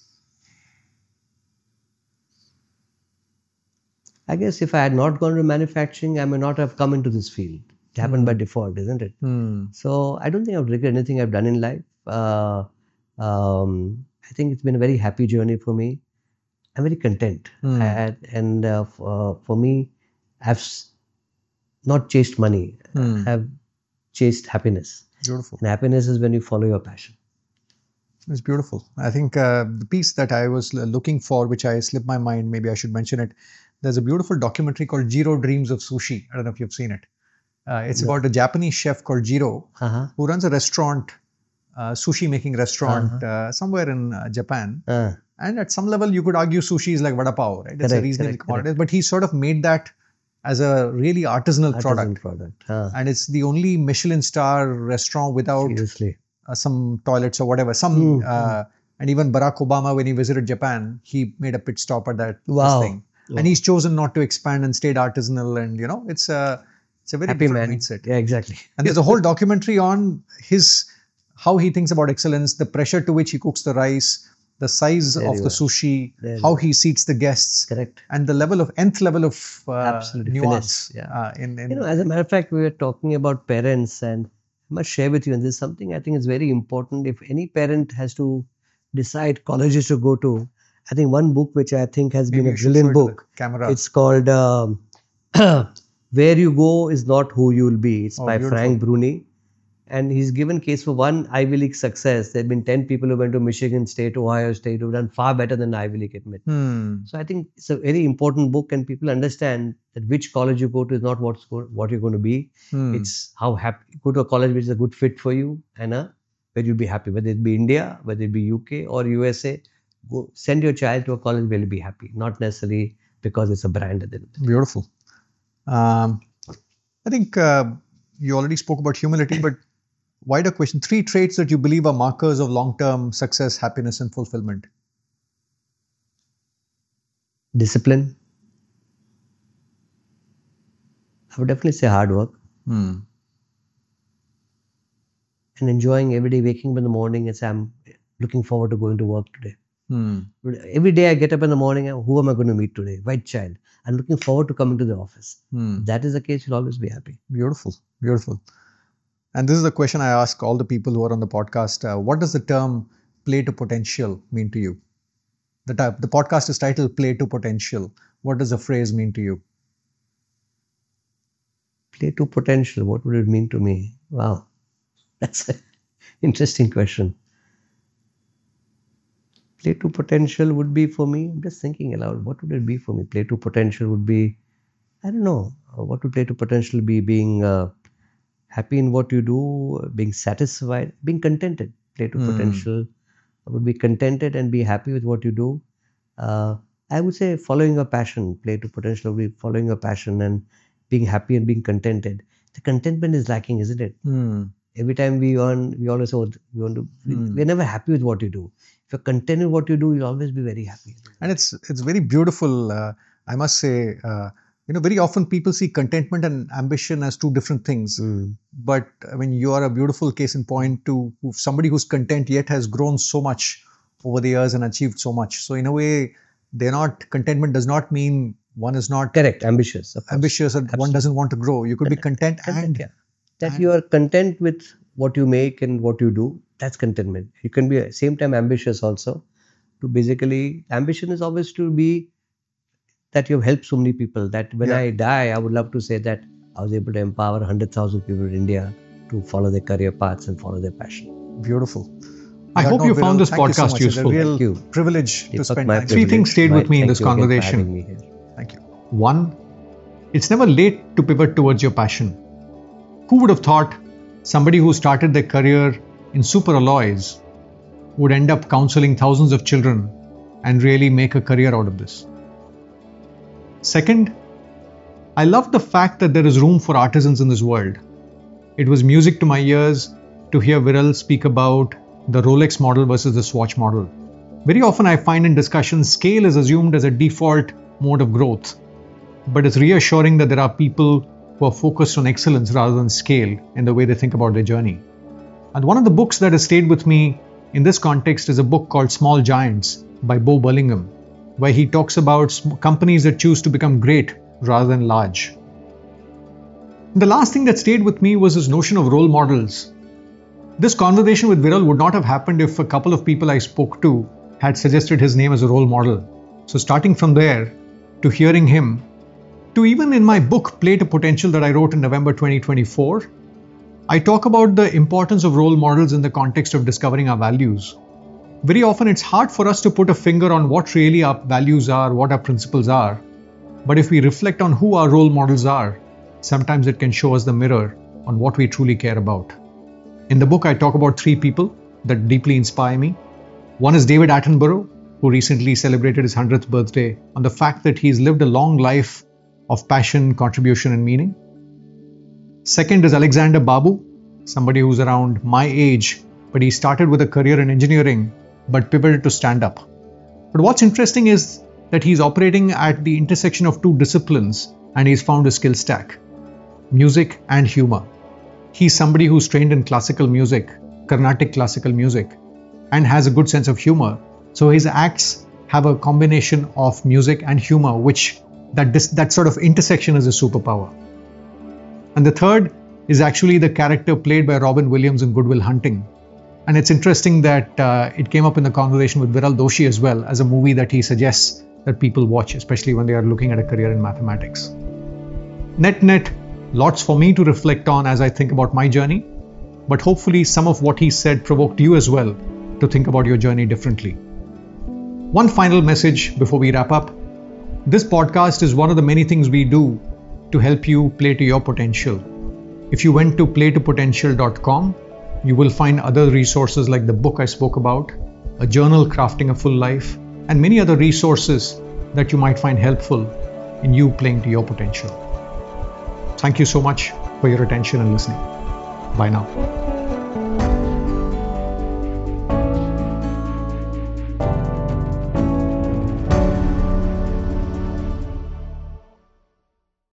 I guess if I had not gone to manufacturing, I may not have come into this field. It happened by default, isn't it? Hmm. So I don't think I would regret anything I've done in life. Uh, um, I think it's been a very happy journey for me. I'm very content. Hmm. I, and uh, f- uh, for me, I've s- not chased money. Hmm. I've chased happiness. Beautiful. And happiness is when you follow your passion. It's beautiful. I think uh, the piece that I was l- looking for, which I slipped my mind, maybe I should mention it. There's a beautiful documentary called Jiro Dreams of Sushi. I don't know if you've seen it. Uh, it's about a Japanese chef called Jiro Uh-huh. who runs a restaurant, uh, sushi making restaurant uh, somewhere in uh, Japan. Uh, And at some level, you could argue sushi is like vada pav, right? It's a Correct, reasonably correct, commoditized, but he sort of made that as a really artisanal artisan product. product. Uh, And it's the only Michelin star restaurant without seriously. uh, some toilets or whatever. Some Mm, uh, and even Barack Obama, when he visited Japan, he made a pit stop at that this Wow. thing. And he's chosen not to expand and stayed artisanal. And you know, it's a it's a very Happy different man. mindset. Yeah, exactly. And there's a whole documentary on his how he thinks about excellence, the pressure to which he cooks the rice, the size Very of the well. sushi, Very how well. he seats the guests, Correct. and the level of nth level of uh, Absolutely. nuance. Finesse, yeah. uh, in, in You know, as a matter of fact, we were talking about parents, and I must share with you, and this is something I think is very important. If any parent has to decide colleges to go to, I think one book which I think has Maybe been a you should brilliant show it to book. the camera. It's called um, Where You Go Is Not Who You Will Be. It's Oh, by beautiful. Frank Bruni. And he's given case for one Ivy League success. There have been ten people who went to Michigan State, Ohio State, who've done far better than Ivy League admit. Hmm. So I think it's a very important book, and people understand that which college you go to is not what's go, what you're going to be. Hmm. It's how happy you go to a college which is a good fit for you and a, where you'll be happy. Whether it be India, whether it be U K or U S A, go send your child to a college where you'll be happy, not necessarily because it's a brand at the end of the day. Beautiful. Um, I think uh, you already spoke about humility, but wider question. Three traits that you believe are markers of long-term success, happiness, and fulfillment. Discipline. I would definitely say hard work. Hmm. And enjoying every day, waking up in the morning and say, I'm looking forward to going to work today. Hmm. Every day I get up in the morning, who am I going to meet today? White child. I'm looking forward to coming to the office. Hmm. If that is the case, you'll always be happy. Beautiful. Beautiful. And this is the question I ask all the people who are on the podcast. Uh, what does the term play to potential mean to you? The, type, the podcast is titled Play to Potential. What does the phrase mean to you? Play to potential. What would it mean to me? Wow. That's an interesting question. Play to potential would be for me, I'm just thinking aloud, what would it be for me? Play to potential would be, I don't know, what would play to potential be? Being uh, happy in what you do, being satisfied, being contented. Play to Hmm. potential would be contented and be happy with what you do. Uh, I would say following your passion. Play to potential would be following your passion and being happy and being contented. The contentment is lacking, isn't it? Hmm. Every time we earn, we always say, oh, we want to, Hmm. we're never happy with what you do. If you're content with what you do, you'll always be very happy. And it's it's very beautiful. Uh, I must say, uh, you know, very often people see contentment and ambition as two different things. Mm. But I mean, you are a beautiful case in point to somebody who's content yet has grown so much over the years and achieved so much. So in a way, they're not, contentment does not mean one is not Correct, ambitious. Of course. ambitious and one Absolutely. doesn't want to grow. You could be content Content, and yeah. That and- you are content with what you make and what you do, that's contentment. You can be at the same time ambitious also. To basically, ambition is always to be that you've helped so many people, that when Yeah. I die, I would love to say that I was able to empower one hundred thousand people in India to follow their career paths and follow their passion. beautiful. I On that hope note, you found Viral, this thank you so podcast much. useful. It's a real Thank you. privilege to Deepak, spend my time. Three privilege. things stayed with My- me in thank this you again for conversation. having me here. Thank you. One, it's never late to pivot towards your passion. Who would have thought somebody who started their career in super alloys would end up counseling thousands of children and really make a career out of this? Second, I love the fact that there is room for artisans in this world. It was music to my ears to hear Viral speak about the Rolex model versus the Swatch model. Very often I find in discussions scale is assumed as a default mode of growth, but it's reassuring that there are people who are focused on excellence rather than scale in the way they think about their journey. And one of the books that has stayed with me in this context is a book called Small Giants by Bo Burlingham, where he talks about sm- companies that choose to become great rather than large. The last thing that stayed with me was this notion of role models. This conversation with Viral would not have happened if a couple of people I spoke to had suggested his name as a role model. So starting from there, to hearing him, to even in my book Play to Potential that I wrote in November twenty twenty-four, I talk about the importance of role models in the context of discovering our values. Very often it's hard for us to put a finger on what really our values are, what our principles are. But if we reflect on who our role models are, sometimes it can show us the mirror on what we truly care about. In the book, I talk about three people that deeply inspire me. One is David Attenborough, who recently celebrated his hundredth birthday, on the fact that he's lived a long life of passion, contribution, and meaning. Second is Alexander Babu, somebody who's around my age, but he started with a career in engineering, but pivoted to stand-up. But what's interesting is that he's operating at the intersection of two disciplines, and he's found a skill stack: music and humor. He's somebody who's trained in classical music, Carnatic classical music, and has a good sense of humor. So his acts have a combination of music and humor, which that dis- that sort of intersection is a superpower. And the third is actually the character played by Robin Williams in Good Will Hunting. And it's interesting that uh, it came up in the conversation with Viral Doshi as well as a movie that he suggests that people watch, especially when they are looking at a career in mathematics. Net net, lots for me to reflect on as I think about my journey, but hopefully some of what he said provoked you as well to think about your journey differently. One final message before we wrap up. This podcast is one of the many things we do to help you play to your potential. If you went to play to potential dot com, you will find other resources like the book I spoke about, a journal Crafting a Full Life, and many other resources that you might find helpful in you playing to your potential. Thank you so much for your attention and listening. Bye now.